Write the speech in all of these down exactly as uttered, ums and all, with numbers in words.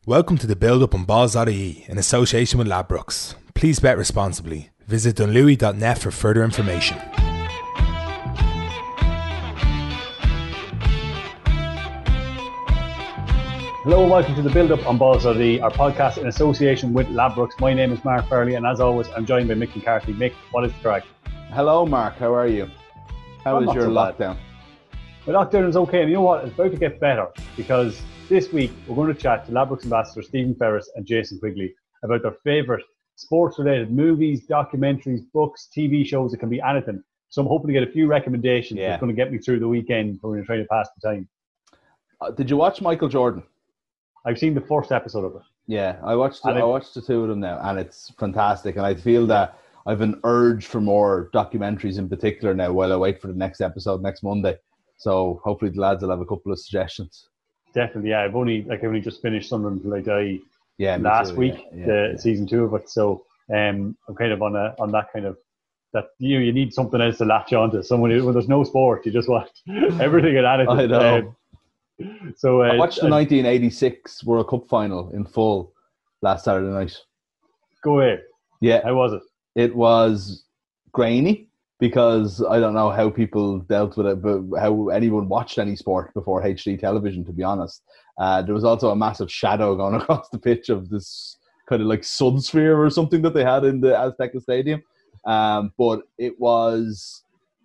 Welcome to the build-up on balls dot I E in association with Ladbrokes. Please bet responsibly. Visit dunlewy dot net for further information. Hello and welcome to the build-up on balls dot I E, our podcast in association with Ladbrokes. My name is Mark Farley and as always I'm joined by Mick McCarthy. Mick, what is the crack? Hello Mark, how are you? How I'm is your so lockdown? My lockdown is okay, and you know what? It's about to get better because this week we're going to chat to Ladbrokes ambassador Stephen Ferris and Jason Quigley about their favourite sports-related movies, documentaries, books, T V shows. It can be anything. So I'm hoping to get a few recommendations Yeah. that's going to get me through the weekend when we're trying to pass the time. Uh, did you watch Michael Jordan? I've seen the first episode of it. Yeah, I watched. And I it- watched the two of them now, and it's fantastic. And I feel that I've an urge for more documentaries in particular now. While I wait for the next episode next Monday, so hopefully the lads will have a couple of suggestions. Definitely, yeah. I've only like I've only just finished Sunderland Till I Die Yeah, me last too, week, yeah, yeah, the yeah. season two of it. So um, I'm kind of on a on that kind of that you you need something else to latch onto. Someone who, when there's no sport, you just watch everything and anything. I know. Um, so uh, I watched the uh, nineteen eighty-six World Cup final in full last Saturday night. Go ahead. Yeah, How was it? it was grainy because I don't know how people dealt with it, but how anyone watched any sport before H D television, to be honest. Uh, there was also a massive shadow going across the pitch of this kind of like sun sphere or something that they had in the Azteca Stadium. Um, but it was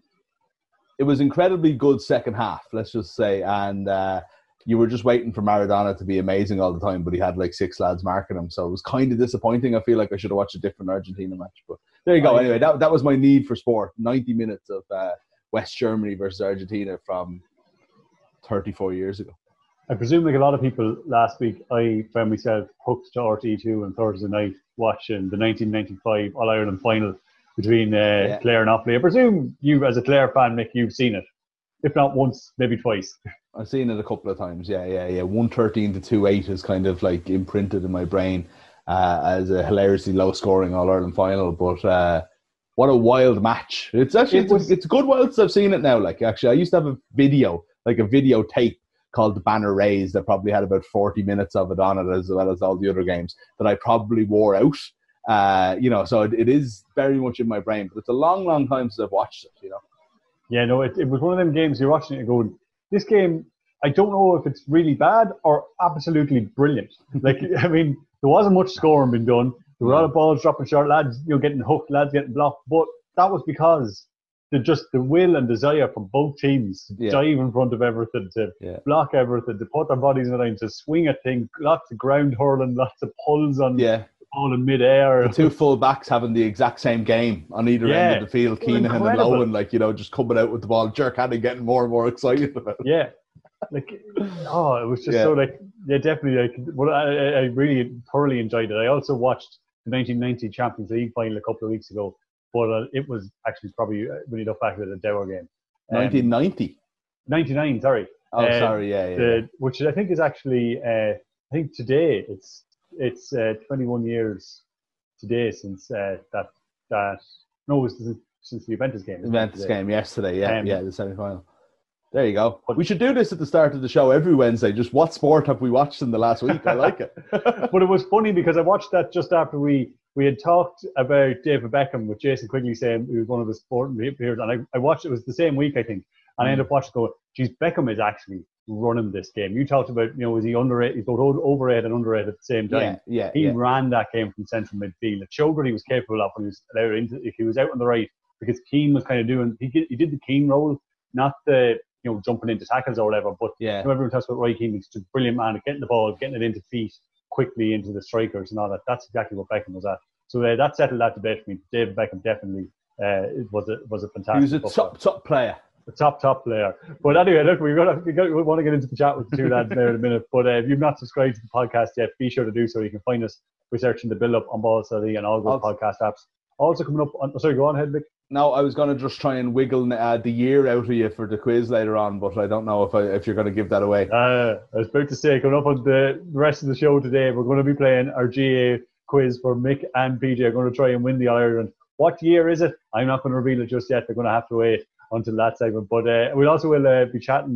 it was incredibly good second half, let's just say. And uh, you were just waiting for Maradona to be amazing all the time, but he had like six lads marking him. So it was kind of disappointing. I feel like I should have watched a different Argentina match. But there you go. Oh, yeah. Anyway, that, that was my need for sport. ninety minutes of uh, West Germany versus Argentina from thirty-four years ago. I presume, like a lot of people last week, I found myself hooked to R T two on Thursday night watching the nineteen ninety-five All Ireland final between uh, Yeah. Clare and Offaly. I presume you, as a Clare fan, Mick, you've seen it, if not once, maybe twice. I've seen it a couple of times. Yeah, yeah, yeah. one thirteen to two eight is kind of like imprinted in my brain uh, as a hilariously low scoring All Ireland final. But uh, what a wild match. It's actually, It it's, was- a, it's a good while since I've seen it now. Like, actually, I used to have a video, like a video tape called The Banner Raised that probably had about forty minutes of it on it, as well as all the other games that I probably wore out. Uh, you know, so it, it is very much in my brain. But it's a long, long time since I've watched it, you know. Yeah, no, it, it was one of them games you're watching it and going, this game, I don't know if it's really bad or absolutely brilliant. Like, I mean, there wasn't much scoring being done. There were a lot of balls dropping short, lads, you know, getting hooked, lads getting blocked. But that was because the just the will and desire from both teams to Yeah. dive in front of everything, to Yeah. block everything, to put their bodies in the line, to swing at things, lots of ground hurling, lots of pulls on Yeah. the ball in mid-air. The two full backs having the exact same game on either Yeah. end of the field, Well, Keenan and incredible. Lowen, like, you know, just coming out with the ball. Jerk Hannon getting more and more excited about it. Yeah, like oh, it was just Yeah. so like yeah, definitely like. But I, I I really thoroughly enjoyed it. I also watched the nineteen ninety Champions League final a couple of weeks ago, but uh, it was actually probably uh, when you look back at it, a dour game. Um, nineteen ninety. ninety-nine, sorry. Oh, Uh, sorry, yeah, yeah. The, which I think is actually uh, I think today it's it's uh, twenty-one years today since uh, that that no, it was since- since the Juventus game. isn't it, Juventus today? game yesterday, yeah, Um, yeah, the semi-final. There you go. but- We should do this at the start of the show every Wednesday. Just what sport have we watched in the last week? I like it. But it was funny because I watched that just after we, we had talked about David Beckham with Jason Quigley saying he was one of his sporting peers. And I, I watched it was the same week, I think. And I ended up watching going, geez, Beckham is actually running this game. You talked about, you know, is he underrated? He's both overrated and underrated at the same time. yeah, yeah, He yeah. ran that game from central midfield. It showed what he was capable of when he was allowed into, if he was out on the right, because Keane was kind of doing, he did, he did the Keane role, not the, you know, jumping into tackles or whatever, but Yeah. you know, everyone talks about Roy Keane, he's just a brilliant man at getting the ball, getting it into feet quickly into the strikers and all that. That's exactly what Beckham was at. So uh, that settled that debate for me. David Beckham definitely uh, it was a was a fantastic. He was a footballer. top, top player. A top top player. But anyway, look, we've got to, we, got, we want to get into the chat with the two lads there in a minute. But uh, if you've not subscribed to the podcast yet, be sure to do so. You can find us by searching the build up on Balls dot I E and all good Also- podcast apps. Also coming up on. Oh, sorry, go on ahead, Vic. No, I was going to just try and wiggle uh, the year out of you for the quiz later on, but I don't know if I, if you're going to give that away. Uh, I was about to say, coming up on the rest of the show today, we're going to be playing our G A quiz for Mick and P J. Are going to try and win the All Ireland. What year is it? I'm not going to reveal it just yet. They're going to have to wait until that segment. But uh, we'll also will uh, be chatting, Mick,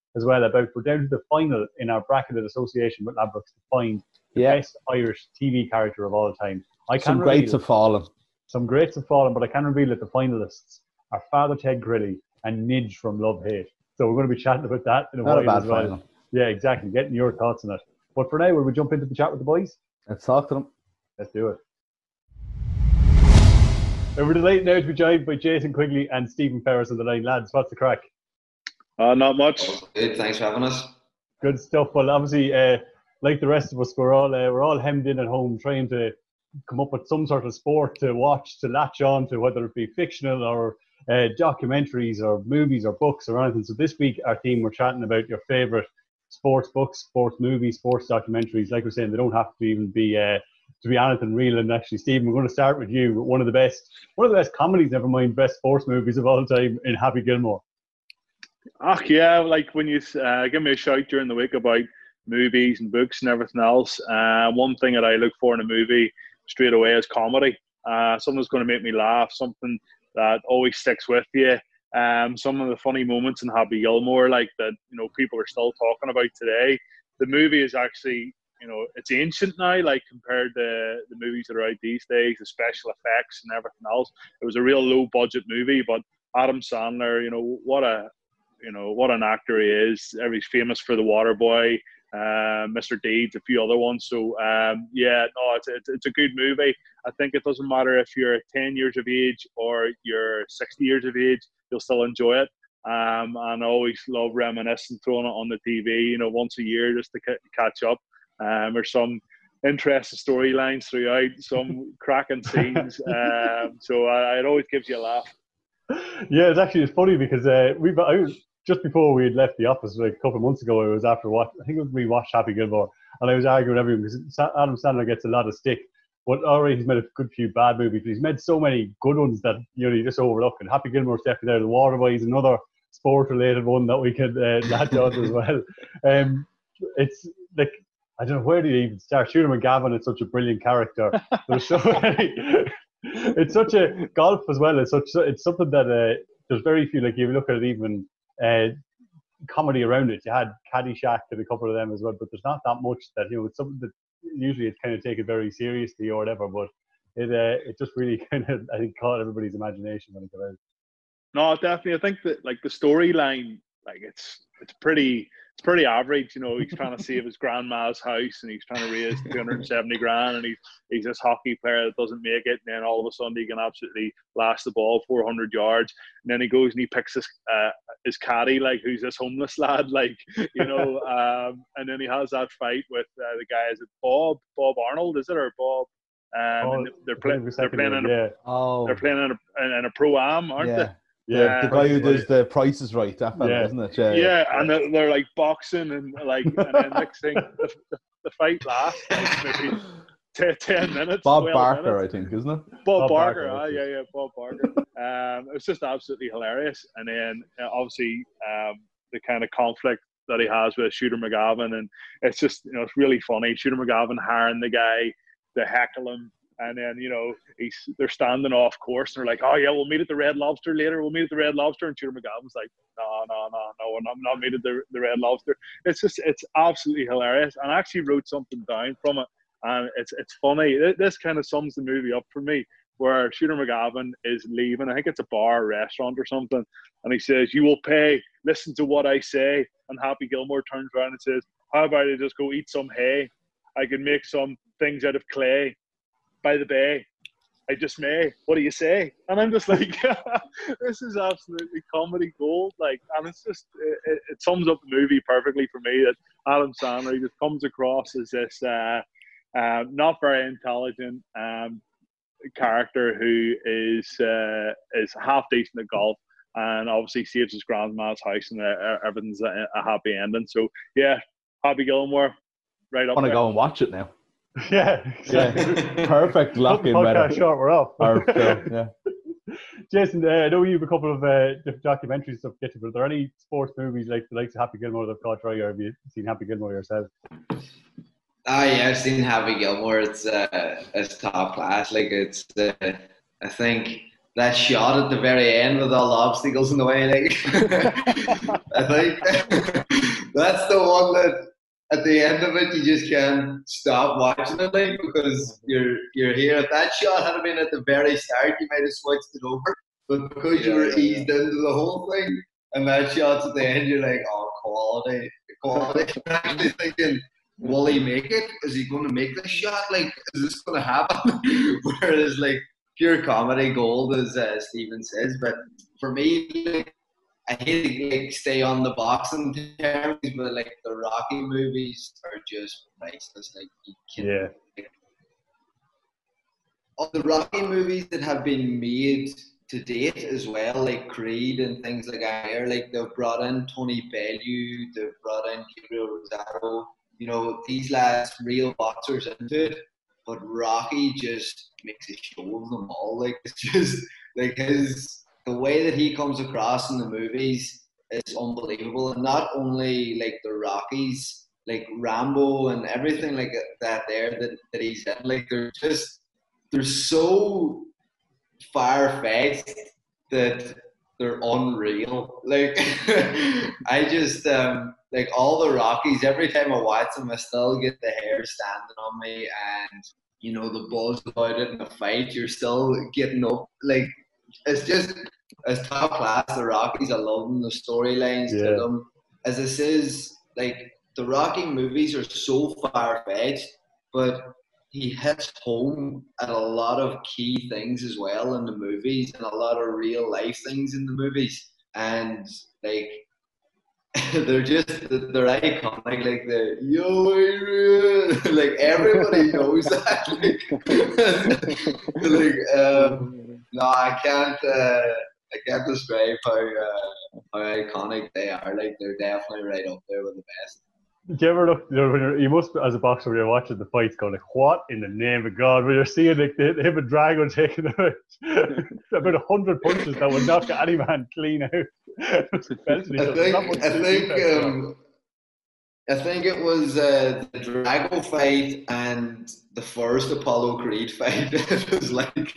as well about we're down to the final in our bracketed association with Ladbrokes to find the Yeah. best Irish T V character of all time. I Some can greats reveal, have fallen. some greats have fallen, but I can reveal that the finalists are Father Ted Grilly and Nidge from Love Hate. So we're going to be chatting about that in a Not a while bad as well. final. Yeah, exactly. Getting your thoughts on it. But for now, will we jump into the chat with the boys? Let's talk to them. Let's do it. And we're delighted now to be joined by Jason Quigley and Stephen Ferris on the line. Lads, what's the crack? Uh, not much. Good, thanks for having us. Good stuff. Well, obviously, uh, like the rest of us, we're all uh, we're all hemmed in at home trying to come up with some sort of sport to watch, to latch on to, whether it be fictional or uh, documentaries or movies or books or anything. So this week, our theme, we're chatting about your favourite sports books, sports movies, sports documentaries. Like we're saying, they don't have to even be uh, to be anything real. And actually, Stephen, we're going to start with you. One of the best, one of the best comedies, never mind best sports movies of all time, in Happy Gilmore. Ach, yeah, like when you uh, give me a shout during the week about movies and books and everything else, uh, one thing that I look for in a movie straight away is comedy. Uh, something that's going to make me laugh, something that always sticks with you. Um, some of the funny moments in Happy Gilmore, like that, you know, people are still talking about today. The movie is actually, you know, it's ancient now, like compared to the movies that are out these days, the special effects and everything else. It was a real low budget movie, but Adam Sandler, you know, what a, you know, what an actor he is. He's famous for The Waterboy, uh, Mister Deeds, a few other ones. So, um, yeah, no, it's, it's it's a good movie. I think it doesn't matter if you're ten years of age or you're sixty years of age, you'll still enjoy it. Um, and I always love reminiscing, throwing it on the T V, you know, once a year just to c- catch up. Um, there's some interesting storylines throughout, some cracking scenes. Um, so I, it always gives you a laugh. Yeah, it's actually it's funny because uh, we I was, just before we had left the office, like a couple of months ago, it was after what I think it was we watched Happy Gilmore, and I was arguing with everyone because Adam Sandler gets a lot of stick, but already he's made a good few bad movies, but he's made so many good ones that you know you just overlook. And Happy Gilmore's definitely there. The Waterboy is another sport-related one that we could uh, latch on as well. Um, it's like I don't know where do you even start. Shooter McGavin is such a brilliant character. There's so many. It's such a golf as well. It's such. It's something that uh, there's very few. Like you look at it, even uh, comedy around it. You had Caddyshack and a couple of them as well, but there's not that much that you know. It's something that usually it's kind of taken very seriously or whatever. But it uh, it just really kind of I think caught everybody's imagination when it came out. No, definitely. I think that like the storyline, like it's it's pretty it's pretty average. You know, he's trying to save his grandma's house and he's trying to raise two hundred seventy grand, and he's he's this hockey player that doesn't make it, and then all of a sudden he can absolutely blast the ball four hundred yards, and then he goes and he picks his uh, his caddy, like who's this homeless lad, like you know, um, and then he has that fight with uh, the guy. Is it Bob Bob Arnold? Is it or Bob? Um, Oh, and they're I playing. think They're the playing second in one, a yeah. Oh, they're playing in a in a pro am, aren't yeah. they? Yeah, the guy who Price is does the Price is Right, that fella, Yeah. isn't it? Yeah, Yeah, and they're, they're like boxing and like, and then next thing, the, the, the fight lasts like maybe t- ten minutes. Bob twelve Barker, minutes. I think, isn't it? Bob, Bob Barker, Barker, ah, that's yeah, yeah, Bob Barker. Um, it was just absolutely hilarious. And then uh, obviously um, the kind of conflict that he has with Shooter McGavin, and it's just you know it's really funny. Shooter McGavin hiring the guy to heckle him. And then, you know, he's they're standing off course and they're like, oh, yeah, we'll meet at the Red Lobster later. We'll meet at the Red Lobster. And Shooter McGavin's like, no, no, no, no, we're not, not meet at the, the Red Lobster. It's just, it's absolutely hilarious. And I actually wrote something down from it. And it's it's funny. This kind of sums the movie up for me, where Shooter McGavin is leaving. I think it's a bar or restaurant or something. And he says, you will pay. Listen to what I say. And Happy Gilmore turns around and says, how about I just go eat some hay? I can make some things out of clay by the bay. I just may. What do you say? And I'm just like, this is absolutely comedy gold. Like, and it's just, it, it sums up the movie perfectly for me that Adam Sandler just comes across as this uh, uh, not very intelligent um, character who is uh, is half decent at golf, and obviously saves his grandma's house, and uh, everything's a, a happy ending. So yeah, Happy Gilmore, right up I want to there. go and watch it now. Yeah, Yeah, exactly. perfect lock in Podcast weather. short, we're off. Or, so, yeah. Jason, uh, I know you have a couple of uh, different documentaries stuff to get to, but are there any sports movies like the likes of Happy Gilmore that have caught your eye, or have you seen Happy Gilmore yourself? Ah, yeah, I've seen Happy Gilmore. It's uh, it's top class. Like it's, uh, I think that shot at the very end with all the obstacles in the way. Like, I think that's the one that at the end of it you just can't stop watching it, like, because you're you're here. If that shot had been at the very start, you might have switched it over. But because you Yeah, were yeah, eased into the whole thing, and that shot's at the end, you're like, oh, quality, quality. You're actually thinking, will he make it? Is he going to make this shot? Like, is this going to happen? Whereas, like, pure comedy gold, as uh, Stephen says. But for me, like, I hate to like stay on the boxing terms, but like the Rocky movies are just priceless. Like, you can, Yeah. like, all the Rocky movies that have been made to date as well, like Creed and things like that, like they've brought in Tony Bellew, they've brought in Gabriel Rosado, you know, these lads, real boxers into it. But Rocky just makes a show of them all. Like, it's just like his the way that he comes across in the movies is unbelievable. And not only like the Rockies, like Rambo and everything like that there that, that he's in, like they're just they're so far-fetched that they're unreal. Like I just um like all the Rockies, every time I watch them I still get the hair standing on me, and you know, the buzz about it in a fight, you're still getting up. Like, it's just as top class, the Rockies. I love them, the storylines Yeah. to them. As this is, like, the Rocky movies are so far-fetched, but he hits home at a lot of key things as well in the movies, and a lot of real-life things in the movies. And, like, they're just, they're iconic, like the yo Adrian, like everybody knows that. Like, like um, no, I can't, uh, I can't describe how uh, how iconic they are. Like, they're definitely right up there with the best. Do you ever look, you know, when you're, you must, as a boxer, when you're watching the fights, go like, what in the name of God? When you're seeing like the, him and Drago taking about, about a hundred punches that would knock any man clean out. I think, I think, um, I think it was uh, the Drago fight and the first Apollo Creed fight. It was like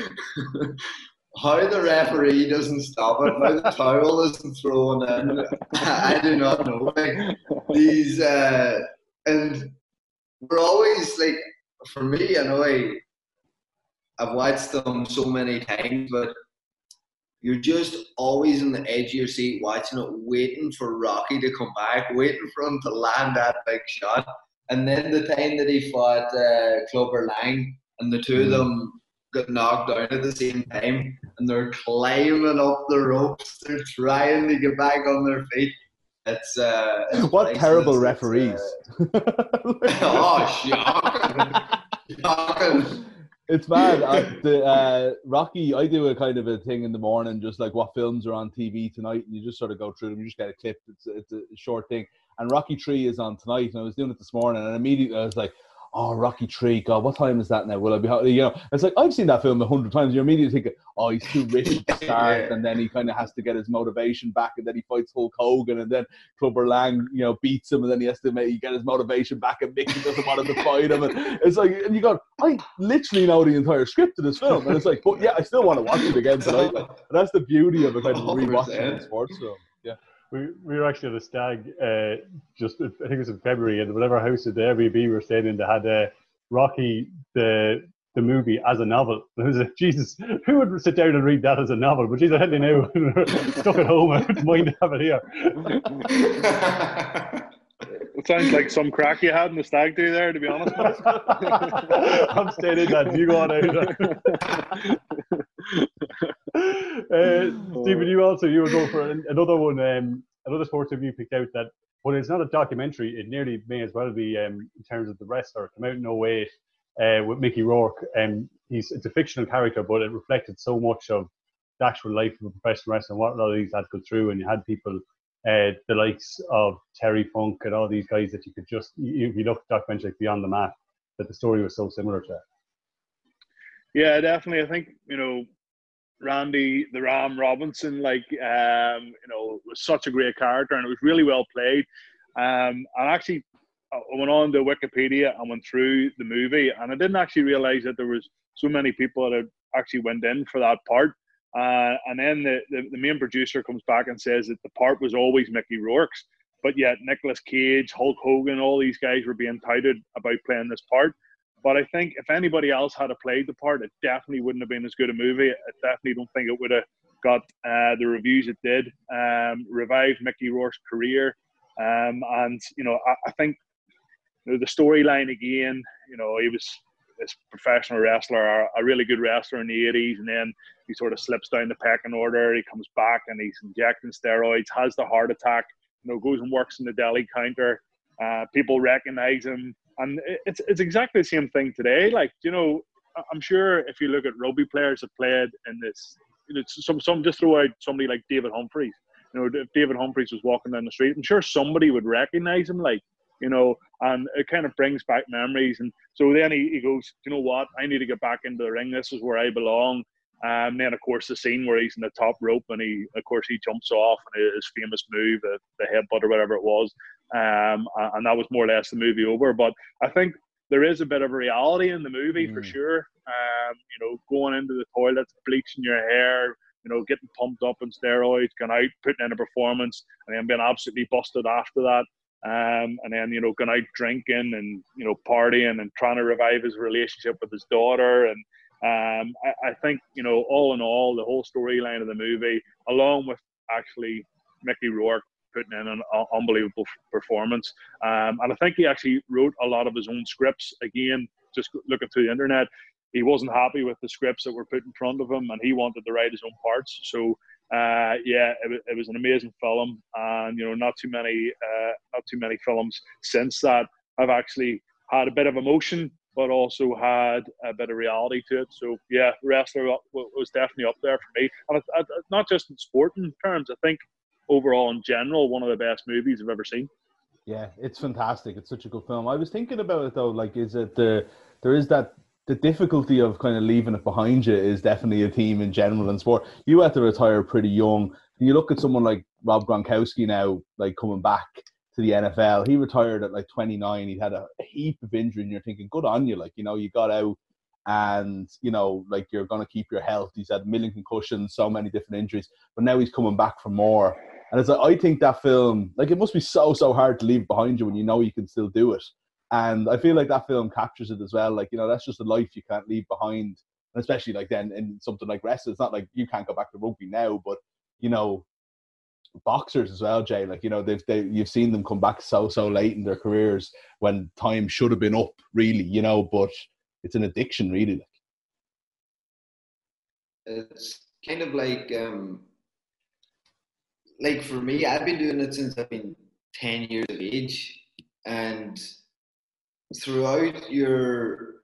how the referee doesn't stop it, how the towel isn't thrown in. I do not know. Like, these, uh, and we're always like, for me, I know I, I've watched them so many times, but you're just always on the edge of your seat watching it, waiting for Rocky to come back, waiting for him to land that big shot. And then the time that he fought uh, Clubber Lang, and the two of them got knocked down at the same time, and they're climbing up the ropes, they're trying to get back on their feet. It's, uh, it's what priceless. terrible It's, referees. Uh, oh, shocking. Shocking. It's bad. Uh, the uh, Rocky, I do a kind of a thing in the morning, just like what films are on T V tonight, and you just sort of go through them. You just get a clip. It's, it's a short thing. And Rocky three is on tonight, and I was doing it this morning, and immediately I was like, oh, Rocky three, God, what time is that now? Will I be, you know, it's like, I've seen that film a hundred times. You're immediately thinking, oh, he's too rich to start, Yeah. and then he kind of has to get his motivation back, and then he fights Hulk Hogan, and then Clubber Lang, you know, beats him, and then he has to make, get his motivation back, and Mickey doesn't want him to fight him. And it's like, and you go, I literally know the entire script of this film, and it's like, but yeah, I still want to watch it again tonight. Like, and that's the beauty of a kind of rewatching a sports film. Yeah. We, we were actually at a stag uh, just, I think it was in February, and whatever house at the Airbnb we were staying in, they had uh, Rocky, the the movie, as a novel. And I was like, Jesus, who would sit down and read that as a novel? But Jesus, I had to know, stuck at home, I wouldn't mind to have it here. It sounds like some crack you had in the stag do there, to be honest. I'm staying in that. You go on out. uh, Stephen, you also, you were going for another one, um, another sports movie you picked out that, but it's not a documentary. It nearly may as well be um, in terms of the wrestler. It came out in oh eight uh, with Mickey Rourke. Um, he's It's a fictional character, but it reflected so much of the actual life of a professional wrestler and what a lot of these had go through. And you had people, uh, the likes of Terry Funk and all these guys that you could just, if you look at documentaries like Beyond the Mat, that the story was so similar to. Yeah, definitely. I think, you know, Randy the Ram Robinson, like, um, you know, was such a great character, and it was really well played. Um, and actually, I went on to Wikipedia and went through the movie, and I didn't actually realize that there was so many people that had actually went in for that part. Uh, and then the, the, the main producer comes back and says that the part was always Mickey Rourke's. but yet Nicolas Cage, Hulk Hogan, all these guys were being touted about playing this part. But I think if anybody else had played the part, it definitely wouldn't have been as good a movie. I definitely don't think it would have got uh, the reviews it did. Um, revived Mickey Rourke's career. Um, and, you know, I, I think you know, the storyline again, you know, he was this professional wrestler, a, a really good wrestler in the eighties, and then he sort of slips down the pecking order. He comes back and he's injecting steroids, has the heart attack, you know, goes and works in the deli counter. Uh, people recognize him. And it's it's exactly the same thing today. Like, you know, I'm sure if you look at rugby players that played in this, you know, some some just throw out somebody like David Humphreys. You know, if David Humphreys was walking down the street, I'm sure somebody would recognize him. Like, you know, and it kind of brings back memories. And so then he, he goes, you know what? I need to get back into the ring. This is where I belong. Um, then, of course, the scene where he's in the top rope and he, of course, he jumps off and his famous move, the, the headbutt or whatever it was. Um, and that was more or less the movie over. But I think there is a bit of reality in the movie mm. for sure. Um, you know, going into the toilets, bleaching your hair, you know, getting pumped up on steroids, going out, putting in a performance, and then being absolutely busted after that. Um, and then, you know, going out drinking and, you know, partying and trying to revive his relationship with his daughter. And um, I, I think, you know, all in all, the whole storyline of the movie, along with actually Mickey Rourke putting in an unbelievable performance. Um, and I think he actually wrote a lot of his own scripts. Again, just looking through the internet, he wasn't happy with the scripts that were put in front of him and he wanted to write his own parts. So, uh, yeah, it, it was an amazing film. And, you know, not too many, uh, not too many films since that have actually had a bit of emotion, but also had a bit of reality to it. So, yeah, Wrestler was definitely up there for me. And it, it, not just in sporting terms, I think overall in general, one of the best movies I've ever seen. Yeah, it's fantastic. It's such a good film. I was thinking about it though, like, is it the, there is that, the difficulty of kind of leaving it behind you is definitely a theme in general in sport. You had to retire pretty young. And you look at someone like Rob Gronkowski now, like coming back to the N F L. He retired at like twenty-nine. He had a heap of injury and you're thinking, good on you. Like, you know, you got out and, you know, like you're going to keep your health. He's had a million concussions, so many different injuries, but now he's coming back for more. And it's like, I think that film, like, it must be so, so hard to leave behind you when you know you can still do it. And I feel like that film captures it as well. Like, you know, that's just a life you can't leave behind. And especially like then in something like wrestling, it's not like you can't go back to rugby now, but, you know, boxers as well, Jay, like, you know, they've, they, you've seen them come back so, so late in their careers when time should have been up, really, you know, but it's an addiction, really. It's kind of like, um, like for me, I've been doing it since I've been ten years of age. And throughout your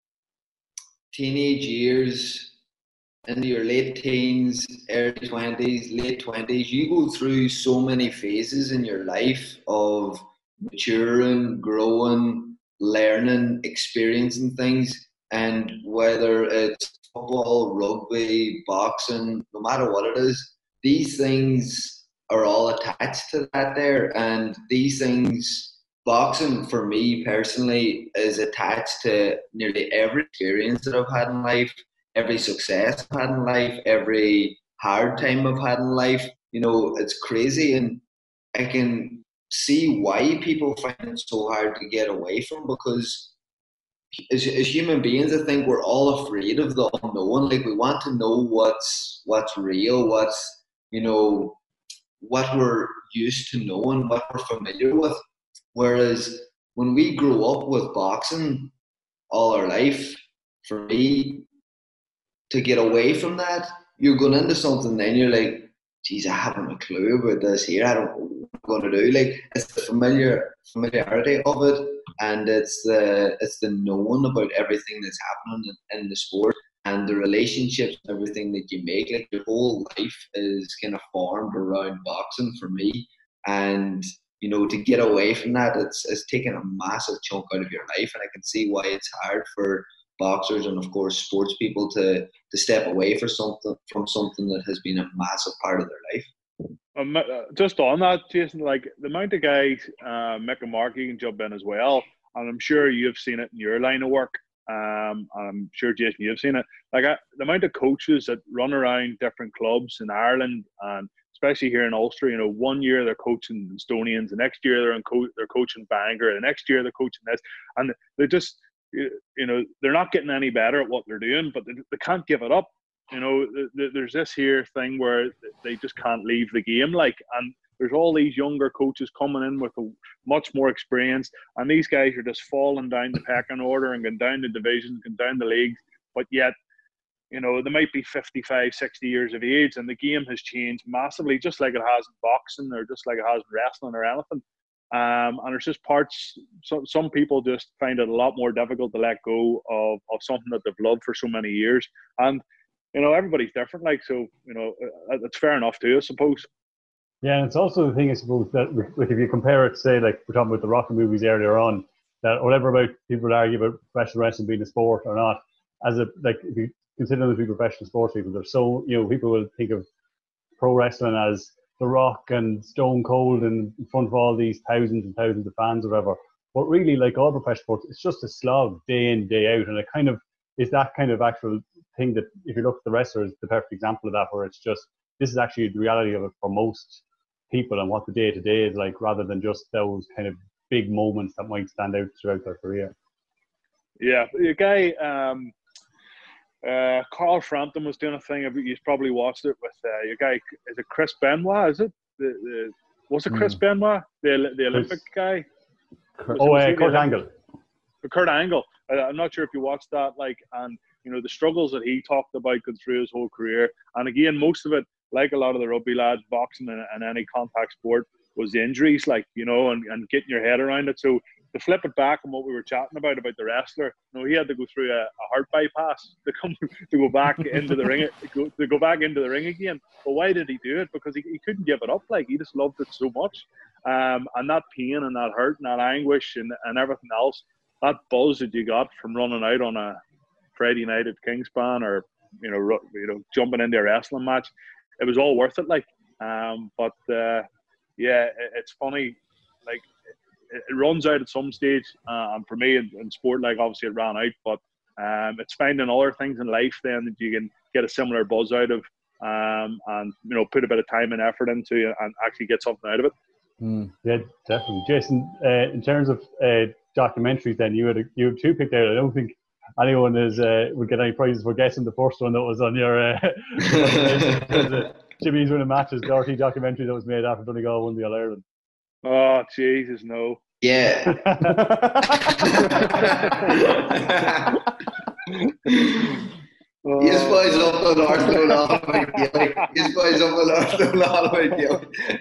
teenage years, into your late teens, early twenties, late twenties, you go through so many phases in your life of maturing, growing, learning, experiencing things. And whether it's football, rugby, boxing, no matter what it is, these things are all attached to that there. And these things, boxing for me personally is attached to nearly every experience that I've had in life, every success I've had in life, every hard time I've had in life. You know, it's crazy, and I can see why people find it so hard to get away from, because as, as human beings, I think we're all afraid of the unknown. Like, we want to know what's what's real, what's, you know, what we're used to knowing, what we're familiar with. Whereas when we grew up with boxing all our life, for me, to get away from that, you're going into something, then you're like, geez, I haven't a clue about this here. I don't know what I'm going to do. Like, it's the familiar familiarity of it, and it's the it's the knowing about everything that's happening in, in the sport and the relationships and everything that you make. Like, your whole life is kind of formed around boxing for me. And, you know, to get away from that, it's, it's taken a massive chunk out of your life. And I can see why it's hard for boxers and, of course, sports people to to step away for something from something that has been a massive part of their life. Um, just on that, Jason, like the amount of guys, uh, Mick and Mark, you can jump in as well, and I'm sure you've seen it in your line of work. Um, I'm sure, Jason, you've seen it. Like I, the amount of coaches that run around different clubs in Ireland and especially here in Ulster. You know, one year they're coaching Estonians, the next year they're in co- they're coaching Bangor, the next year they're coaching this, and they just, you know, they're not getting any better at what they're doing, but they, they can't give it up. You know, there's this here thing where they just can't leave the game, like, and there's all these younger coaches coming in with a much more experience, and these guys are just falling down the pecking order and going down the divisions, going down the leagues, but yet, you know, they might be fifty-five, sixty years of age, and the game has changed massively, just like it has in boxing or just like it has in wrestling or anything. Um, and there's just parts, some, some people just find it a lot more difficult to let go of, of something that they've loved for so many years. And you know, everybody's different, like, so, you know, it's fair enough too, I suppose. Yeah, and it's also the thing, I suppose, that like if you compare it, say, like we're talking about the Rocky movies earlier on, that whatever about people would argue about professional wrestling being a sport or not, as a, like, if you consider them to be professional sports people, they're so, you know, people will think of pro wrestling as The Rock and Stone Cold and in front of all these thousands and thousands of fans or whatever. But really, like all professional sports, it's just a slog day in, day out, and it kind of is that kind of actual thing that, if you look at the wrestlers, the perfect example of that, where it's just, this is actually the reality of it for most people and what the day to day is like, rather than just those kind of big moments that might stand out throughout their career. Yeah, the guy, um, uh, Carl Frampton was doing a thing. You've probably watched it with uh, your guy. Is it Chris Benoit? Is it? The, the, was it Chris mm. Benoit, the the Olympic Chris. guy? Was oh, uh, Kurt Angle. Kurt Angle. I'm not sure if you watched that, like, and you know the struggles that he talked about going through his whole career. And again, most of it, like a lot of the rugby lads, boxing and, and any contact sport, was the injuries, like, you know, and, and getting your head around it. So to flip it back on what we were chatting about about the wrestler, you know, he had to go through a, a heart bypass to come to go back into the ring, to go, to go back into the ring again. But why did he do it? Because he, he couldn't give it up. Like, he just loved it so much, um, and that pain and that hurt and that anguish and, and everything else, that buzz that you got from running out on a Friday night at Kingspan, or you know, ru- you know, jumping into a wrestling match, it was all worth it. Like, um, but uh, yeah, it, it's funny, like. It runs out at some stage, uh, and for me in, in sport, like, obviously it ran out, but um, it's finding other things in life then that you can get a similar buzz out of, um, and you know, put a bit of time and effort into and actually get something out of it. Mm, yeah, definitely. Jason, uh, in terms of uh, documentaries, then you had a, you had two picked out. I don't think anyone is uh, would get any prizes for guessing the first one that was on your uh, the Jimmy's Winning Matches, the R T documentary that was made after Donegal won the All Ireland. Oh, Jesus, no. Yeah. Yes, boys up on Arsenal all Yes, boys up on Arsenal all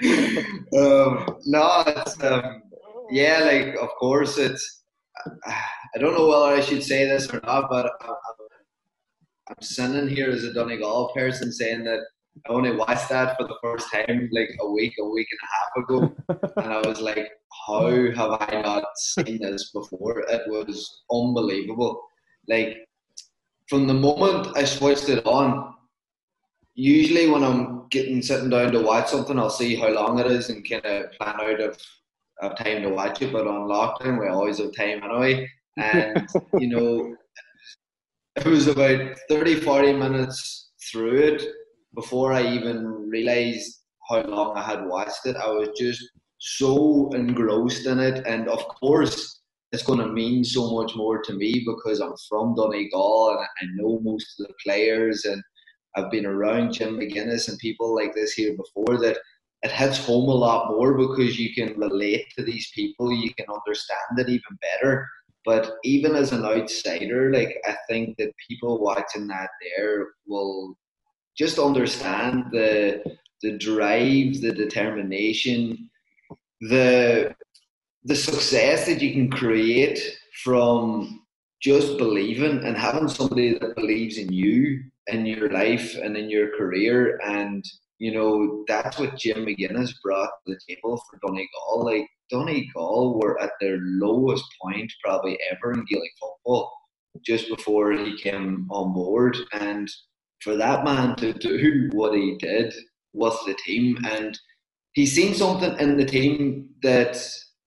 Um No, it's um yeah, like, of course it's I don't know whether I should say this or not, but I'm, I'm sitting here as a Donegal person saying that I only watched that for the first time like a week, a week and a half ago, and I was like, how have I not seen this before? It was unbelievable. Like, from the moment I switched it on, usually when I'm getting sitting down to watch something, I'll see how long it is and kind of plan out of, of time to watch it. But on lockdown, we always have time anyway. And, you know, it was about thirty, forty minutes through it before I even realised how long I had watched it. I was just so engrossed in it. And of course, it's going to mean so much more to me because I'm from Donegal and I know most of the players, and I've been around Jim McGuinness and people like this here before, that it hits home a lot more because you can relate to these people, you can understand it even better. But even as an outsider, like, I think that people watching that there will just understand the the drive, the determination, the the success that you can create from just believing and having somebody that believes in you, in your life and in your career. And, you know, that's what Jim McGuinness brought to the table for Donegal. Like, Donegal were at their lowest point probably ever in Gaelic football just before he came on board. And for that man to do what he did with the team, and he's seen something in the team that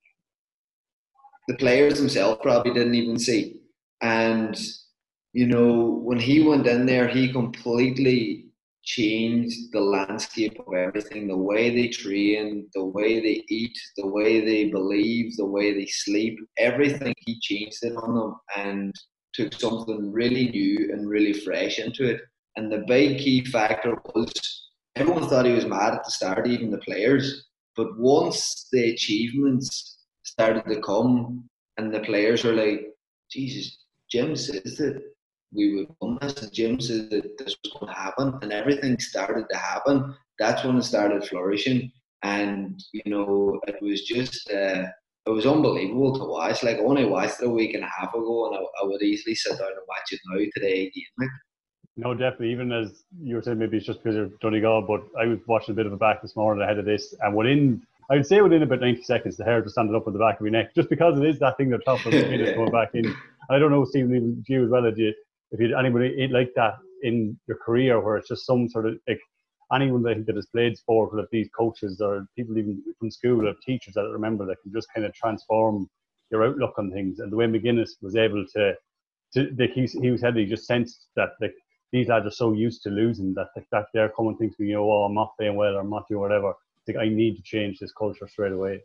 the players themselves probably didn't even see. And, you know, when he went in there, he completely changed the landscape of everything. The way they train, the way they eat, the way they believe, the way they sleep, everything, he changed it on them and took something really new and really fresh into it. And the big key factor was everyone thought he was mad at the start, even the players. But once the achievements started to come and the players were like, Jesus, Jim says that we would win this, and Jim said that this was going to happen, and everything started to happen. That's when it started flourishing. And, you know, it was just, uh, it was unbelievable to watch. Like, I only watched it a week and a half ago, and I, I would easily sit down and watch it now today again. Like, no, definitely. Even as you were saying, maybe it's just because you're Donegal, but I was watching a bit of it back this morning ahead of this, and within, I would say within about ninety seconds, the hair just standing up on the back of your neck, just because it is that thing that top of the skin is going back in. And I don't know, Stephen, even you as well, if you, if you anybody like that in your career, where it's just some sort of, like, anyone that, that has played sport, with these coaches or people even from school or teachers that I remember that can just kind of transform your outlook on things. And the way McGuinness was able to, to like he, he was he just sensed that, like, these lads are so used to losing that like, that they're coming thinking, you know, oh, I'm not playing well or I'm not doing whatever. It's like, I need to change this culture straight away.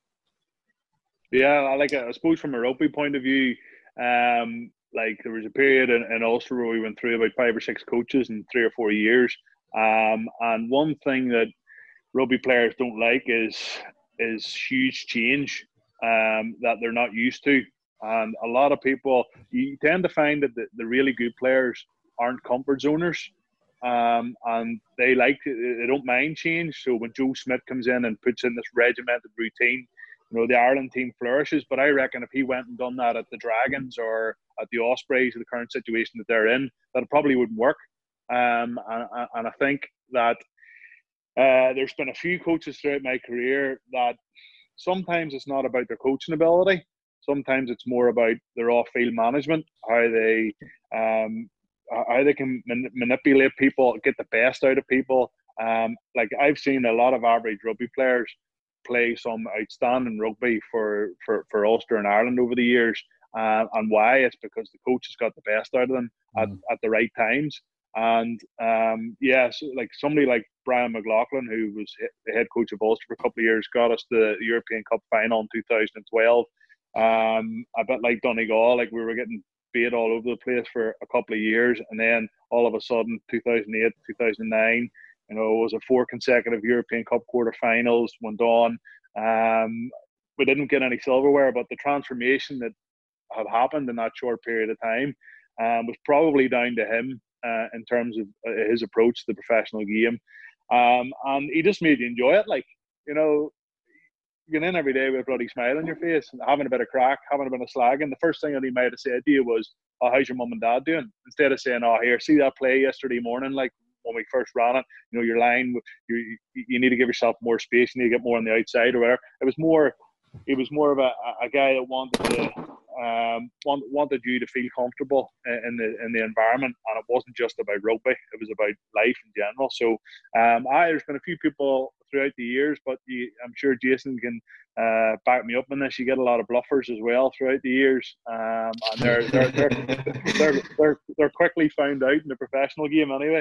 Yeah, I like it. I suppose from a rugby point of view, um, like there was a period in, in Ulster where we went through about five or six coaches in three or four years. Um, and one thing that rugby players don't like is is huge change um, that they're not used to. And a lot of people, you tend to find that the, the really good players aren't comfort zoners, um, and they like to, they don't mind change. So when Joe Smith comes in and puts in this regimented routine, you know, the Ireland team flourishes. But I reckon if he went and done that at the Dragons or at the Ospreys, the current situation that they're in, that it probably wouldn't work. Um, and, and I think that uh, there's been a few coaches throughout my career that sometimes it's not about their coaching ability. Sometimes it's more about their off-field management, how they um, how they can man- manipulate people, get the best out of people. Um, like I've seen a lot of average rugby players play some outstanding rugby for, for, for Ulster and Ireland over the years. Uh, and why? It's because the coach has got the best out of them at, mm. at the right times. And um, yeah, so like somebody like Brian McLaughlin, who was the head coach of Ulster for a couple of years, got us the European Cup final in two thousand twelve. Um, a bit like Donegal, like we were getting beat all over the place for a couple of years, and then all of a sudden, two thousand eight, two thousand nine, you know, it was a four consecutive European Cup quarterfinals. Went on. Um, we didn't get any silverware, but the transformation that had happened in that short period of time um, was probably down to him. Uh, in terms of uh, his approach to the professional game. Um, and he just made you enjoy it. Like, you know, you get in every day with a bloody smile on your face, and having a bit of crack, having a bit of slag. And the first thing that he might have said to you was, oh, how's your mum and dad doing? Instead of saying, oh, here, see that play yesterday morning, like when we first ran it, you know, your line, you, you need to give yourself more space, you need to get more on the outside or whatever. It was more, it was more of a, a guy that wanted to, Um, want, wanted you to feel comfortable in the in the environment, and it wasn't just about rugby; it was about life in general. So, um, I there's been a few people throughout the years, but you, I'm sure Jason can uh, back me up on this. You get a lot of bluffers as well throughout the years, um, and they're they're, they're they're they're they're quickly found out in the professional game anyway.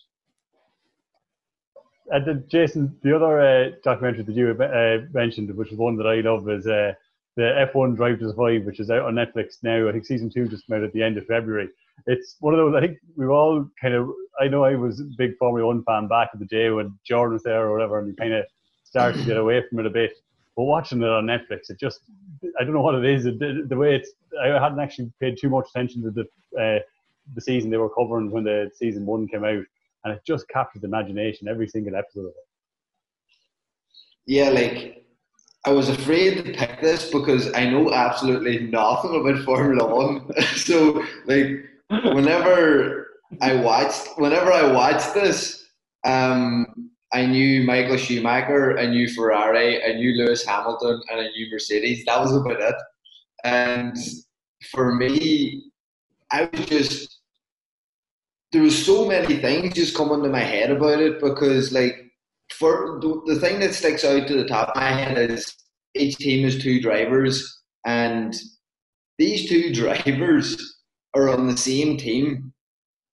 And then, Jason, the other uh, documentary that you uh, mentioned, which is one that I love, is uh, the F one Drive to Survive, which is out on Netflix now. I think season two just came out at the end of February. It's one of those, I think we've all kind of, I know I was a big Formula One fan back in the day when Jordan was there or whatever, and we kind of started to get away from it a bit. But watching it on Netflix, it just, I don't know what it is. It, the, the way it's, I hadn't actually paid too much attention to the uh, the season they were covering when the season one came out. And it just captured the imagination, every single episode of it. Yeah, like, I was afraid to pick this because I know absolutely nothing about Formula One. So, like, whenever I watched, whenever I watched this, um, I knew Michael Schumacher, I knew Ferrari, I knew Lewis Hamilton, and I knew Mercedes. That was about it. And for me, I was just, there was so many things just coming to my head about it because, like, for the, the thing that sticks out to the top of my head is each team has two drivers, and these two drivers are on the same team,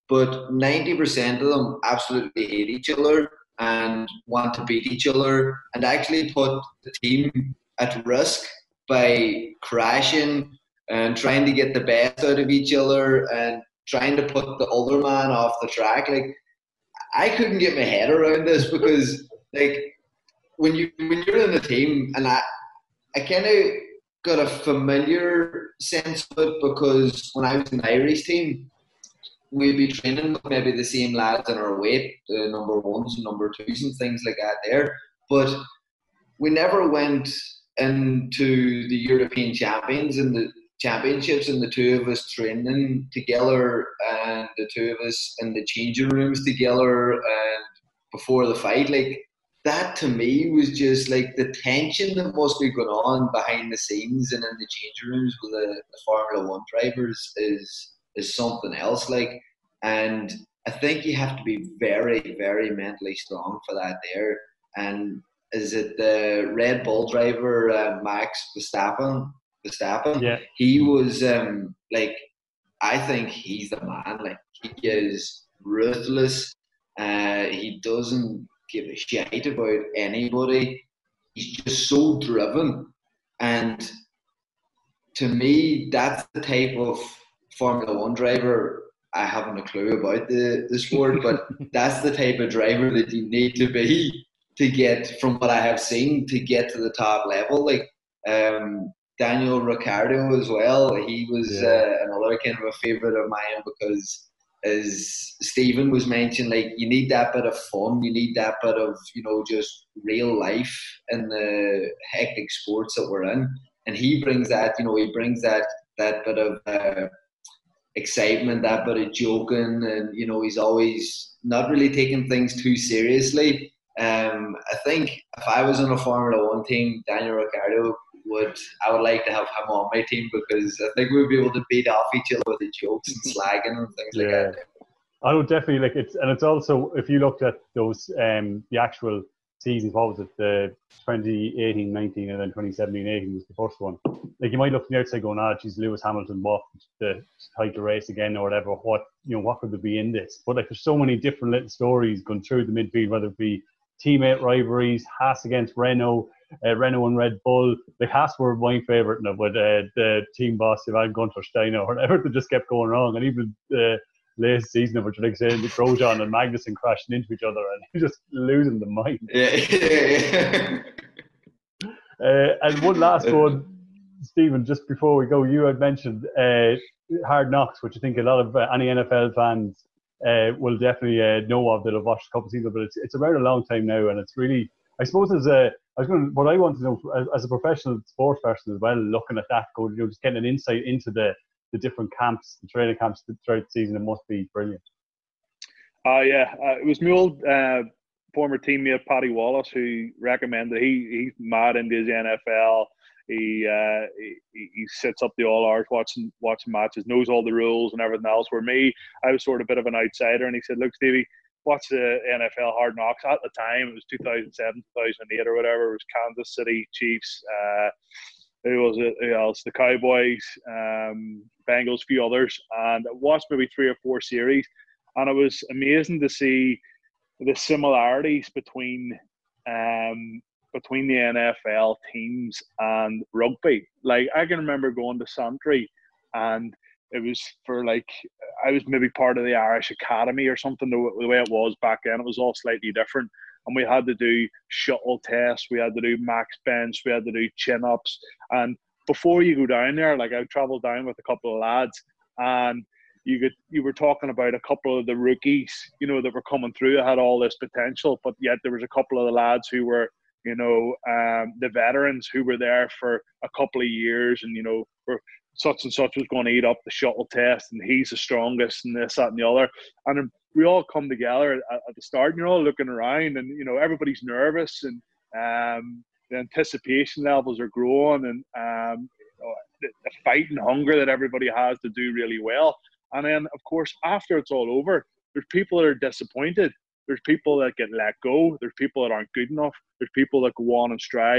but ninety percent of them absolutely hate each other and want to beat each other and actually put the team at risk by crashing and trying to get the best out of each other and trying to put the other man off the track. Like, I couldn't get my head around this because, like, when you when you're in a team, and I I kind of got a familiar sense of it because when I was in the Irish team, we'd be training with maybe the same lads in our weight, the number ones and number twos and things like that there. But we never went into the European champions and the championships and the two of us training together and the two of us in the changing rooms together and before the fight. Like, that to me was just like the tension that must be going on behind the scenes and in the changing rooms with the, the Formula One drivers is is something else. Like, and I think you have to be very, very mentally strong for that there. And is it the Red Bull driver, uh, Max Verstappen? Verstappen? Yeah. He was um, like, I think he's the man. Like, he is ruthless. Uh, he doesn't give a shit about anybody. He's just so driven. And to me, that's the type of Formula One driver. I haven't a clue about the, the sport, but that's the type of driver that you need to be to get, from what I have seen, to get to the top level. Like um, Daniel Ricciardo as well. He was yeah. uh, another kind of a favourite of mine because, as Stephen was mentioning, like, you need that bit of fun, you need that bit of, you know, just real life in the hectic sports that we're in. And he brings that, you know, he brings that that bit of uh, excitement, that bit of joking, and, you know, he's always not really taking things too seriously. Um, I think if I was on a Formula One team, Daniel Ricciardo would, I would like to have him on my team because I think we'd be able to beat off each other with the jokes and slagging and things like yeah. that. I would definitely like it's, and it's also, if you looked at those, um, the actual seasons, what was it, the twenty eighteen nineteen and then twenty seventeen eighteen was the first one. Like, you might look from the outside going, ah, geez, Lewis Hamilton walked the height of race again or whatever. What, you know, what could there be in this? But like, there's so many different little stories going through the midfield, whether it be teammate rivalries, Haas against Renault, uh, Renault and Red Bull. Like, Haas were my favourite in it with uh, the team boss, Ivan Gunter Steiner, or whatever, that just kept going wrong. And even the uh, latest season of it, like saying the Grosjean and Magnussen crashing into each other and just losing the mind. Yeah. uh, and one last one, Stephen, just before we go, you had mentioned uh, Hard Knocks, which I think a lot of uh, any N F L fans uh, will definitely uh, know of that have watched a couple of seasons, but it's it's around a long time now, and it's really, I suppose, as a I was going to, what I want to know as, as a professional sports person as well, looking at that, going, you know, just getting an insight into the the different camps, the training camps throughout the season, it must be brilliant. Uh, yeah, uh, it was my old uh, former teammate Paddy Wallace who recommended. He he's mad into his N F L. He uh, he, he sits up the all hours watching watching matches, knows all the rules and everything else. Where me, I was sort of a bit of an outsider, and he said, "Look, Stevie, watch the N F L Hard Knocks." At the time, it was two thousand seven, two thousand eight, or whatever. It was Kansas City Chiefs. Uh, who was it? Who else? The Cowboys, um, Bengals, a few others, and I watched maybe three or four series, and it was amazing to see the similarities between um, between the N F L teams and rugby. Like, I can remember going to Santry, and it was for like, I was maybe part of the Irish Academy or something, the, the way it was back then. It was all slightly different. And we had to do shuttle tests, we had to do max bench, we had to do chin-ups. And before you go down there, like, I travelled down with a couple of lads, and you could, you were talking about a couple of the rookies, you know, that were coming through, that had all this potential, but yet there was a couple of the lads who were, you know, um, the veterans who were there for a couple of years, and, you know, were such and such was going to eat up the shuttle test, and he's the strongest, and this, that, and the other. And we all come together at, at the start, and you're all looking around, and, you know, everybody's nervous, and um, the anticipation levels are growing, and um, you know, the, the fight and hunger that everybody has to do really well. And then, of course, after it's all over, there's people that are disappointed. There's people that get let go. There's people that aren't good enough. There's people that go on and strive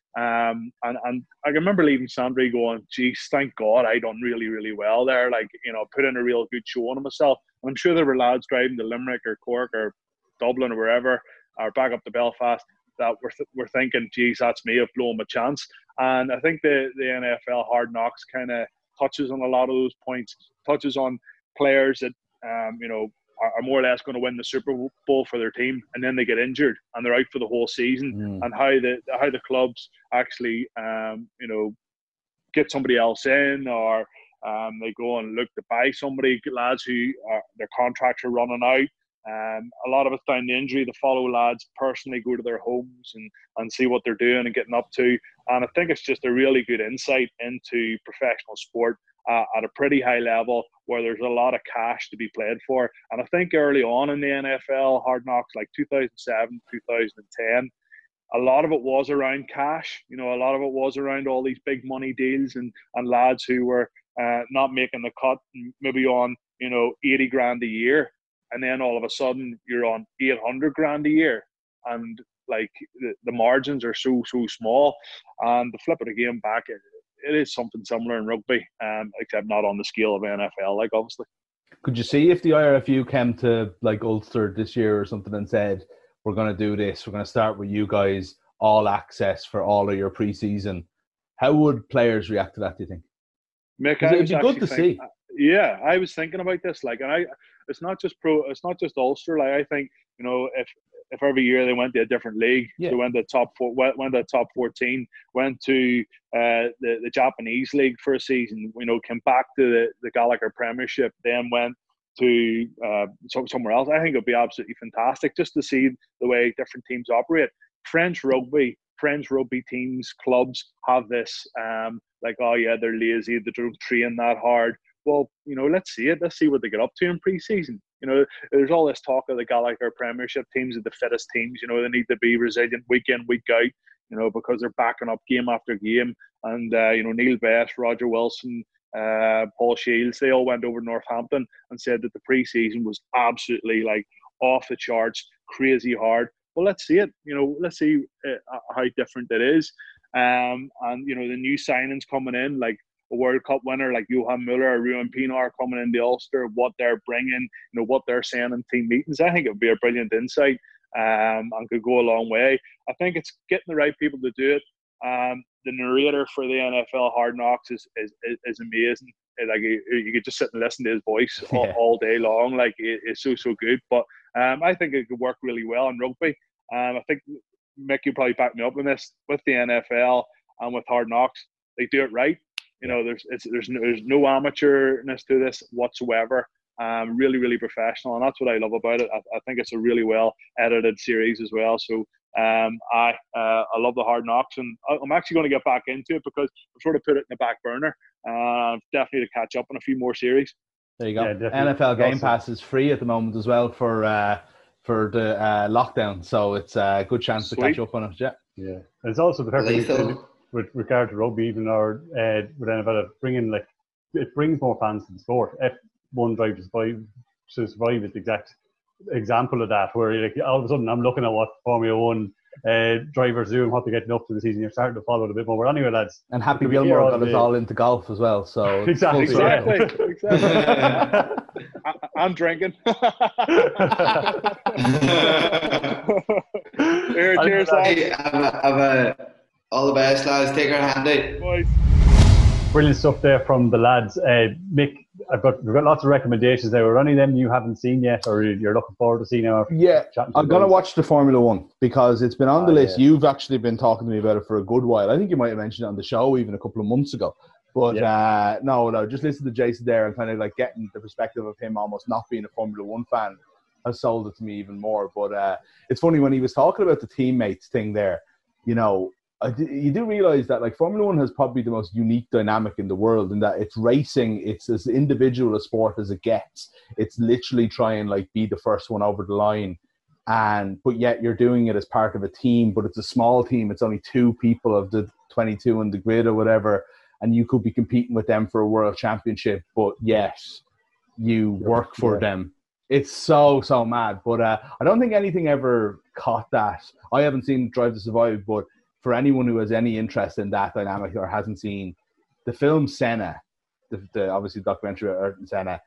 Um, and, and I remember leaving Sandry going, geez, thank God I done really, really well there. Like, you know, put in a real good show on myself. And I'm sure there were lads driving to Limerick or Cork or Dublin or wherever, or back up to Belfast, that were, th- were thinking, geez, that's me, I've blown my chance. And I think the, the N F L Hard Knocks kind of touches on a lot of those points, touches on players that, um, you know, are, are more or less going to win the Super Bowl for their team, and then they get injured and they're out for the whole season, Mm. and how the how the clubs actually, um, you know, get somebody else in, or um, they go and look to buy somebody, lads who are, their contracts are running out. Um, a lot of it's down to injury. The follow lads personally go to their homes and, and see what they're doing and getting up to. And I think it's just a really good insight into professional sport uh, at a pretty high level, where there's a lot of cash to be played for. And I think early on in the N F L, Hard Knocks, like two thousand seven, two thousand ten, a lot of it was around cash. You know, a lot of it was around all these big money deals and, and lads who were uh, not making the cut, maybe on, you know, eighty grand a year. And then all of a sudden you're on eight hundred grand a year. And like the, the margins are so, so small. And to flip it again back, it, it is something similar in rugby, um, except not on the scale of N F L, like obviously. Could you see if the I R F U came to like Ulster this year or something and said, we're going to do this, we're going to start with you guys, all access for all of your pre-season, how would players react to that, do you think? Mick, it'd be good to think, see. Yeah, I was thinking about this. Like, and I, it's not just pro, it's not just Ulster. Like, I think, you know, if if every year they went to a different league, yeah. they went to top four, went, went to top fourteen, went to uh, the the Japanese league for a season, you know, came back to the, the Gallagher Premiership, then went to uh, somewhere else. I think it'd be absolutely fantastic just to see the way different teams operate. French rugby, French rugby teams, clubs have this, um, like, oh yeah, they're lazy, they don't train that hard. Well, you know, let's see it. Let's see what they get up to in pre-season. You know, there's all this talk of the Gallagher Premiership teams are the fittest teams. You know, they need to be resilient week in, week out, you know, because they're backing up game after game. And, uh, you know, Neil Best, Roger Wilson, uh, Paul Shields, they all went over to Northampton and said that the pre-season was absolutely, like, off the charts, crazy hard. Well, let's see it. You know, let's see uh, how different it is. Um, and, you know, the new signings coming in, like, a World Cup winner like Johan Muller or Ruben Pinar coming in the Ulster, what they're bringing, you know, what they're saying in team meetings. I think it would be a brilliant insight um, and could go a long way. I think it's getting the right people to do it. Um, the narrator for the N F L Hard Knocks is is, is amazing. Like, you, you could just sit and listen to his voice all, yeah. all day long. Like, it, it's so, so good. But um, I think it could work really well in rugby. Um, I think Mick, you probably back me up on this with the N F L and with Hard Knocks. They do it right. You know, there's it's there's no, there's no amateurness to this whatsoever. Um, really, really professional, and that's what I love about it. I, I think it's a really well edited series as well. So, um, I uh, I love the Hard Knocks, and I'm actually going to get back into it because I've sort of put it in the back burner. Uh, definitely to catch up on a few more series. There you go. Yeah, N F L Game awesome. Pass is free at the moment as well for uh, for the uh, lockdown, so it's a good chance Sweet. to catch up on it. Yeah, yeah. It's also the fact that with regard to rugby, even or uh, with N F L, bringing like it brings more fans to the sport. F one Drive to Survive, to survive is the exact example of that. Where like all of a sudden I'm looking at what Formula One uh, drivers do and what they're getting up to the season. You're starting to follow it a bit more. But anyway, lads, and Happy Gilmore got us all into golf as well. So exactly, exactly, exactly. I, I'm drinking. Here, cheers, lads. Hey, have a, have a, all the best, lads. Take our hand out. Boys. Brilliant stuff there from the lads. Uh, Mick, I've got, we've got lots of recommendations there. Are any of them you haven't seen yet, or you're looking forward to seeing now? Yeah, I'm going to watch the Formula One because it's been on the ah, list. Yeah. You've actually been talking to me about it for a good while. I think you might have mentioned it on the show even a couple of months ago. But yeah. uh, no, no, just listen to Jason there and kind of like getting the perspective of him almost not being a Formula One fan has sold it to me even more. But uh, it's funny when he was talking about the teammates thing there, you know, I d- you do realize that like Formula One has probably the most unique dynamic in the world in that it's racing, it's as individual a sport as it gets. It's literally trying like be the first one over the line, and but yet you're doing it as part of a team, but it's a small team. It's only two people of the twenty-two in the grid or whatever, and you could be competing with them for a world championship, but yes, you work for yeah. them. It's so, so mad. But uh, I don't think anything ever caught that. I haven't seen Drive to Survive, but for anyone who has any interest in that dynamic or hasn't seen the film Senna, the, the obviously documentary about Ayrton Senna,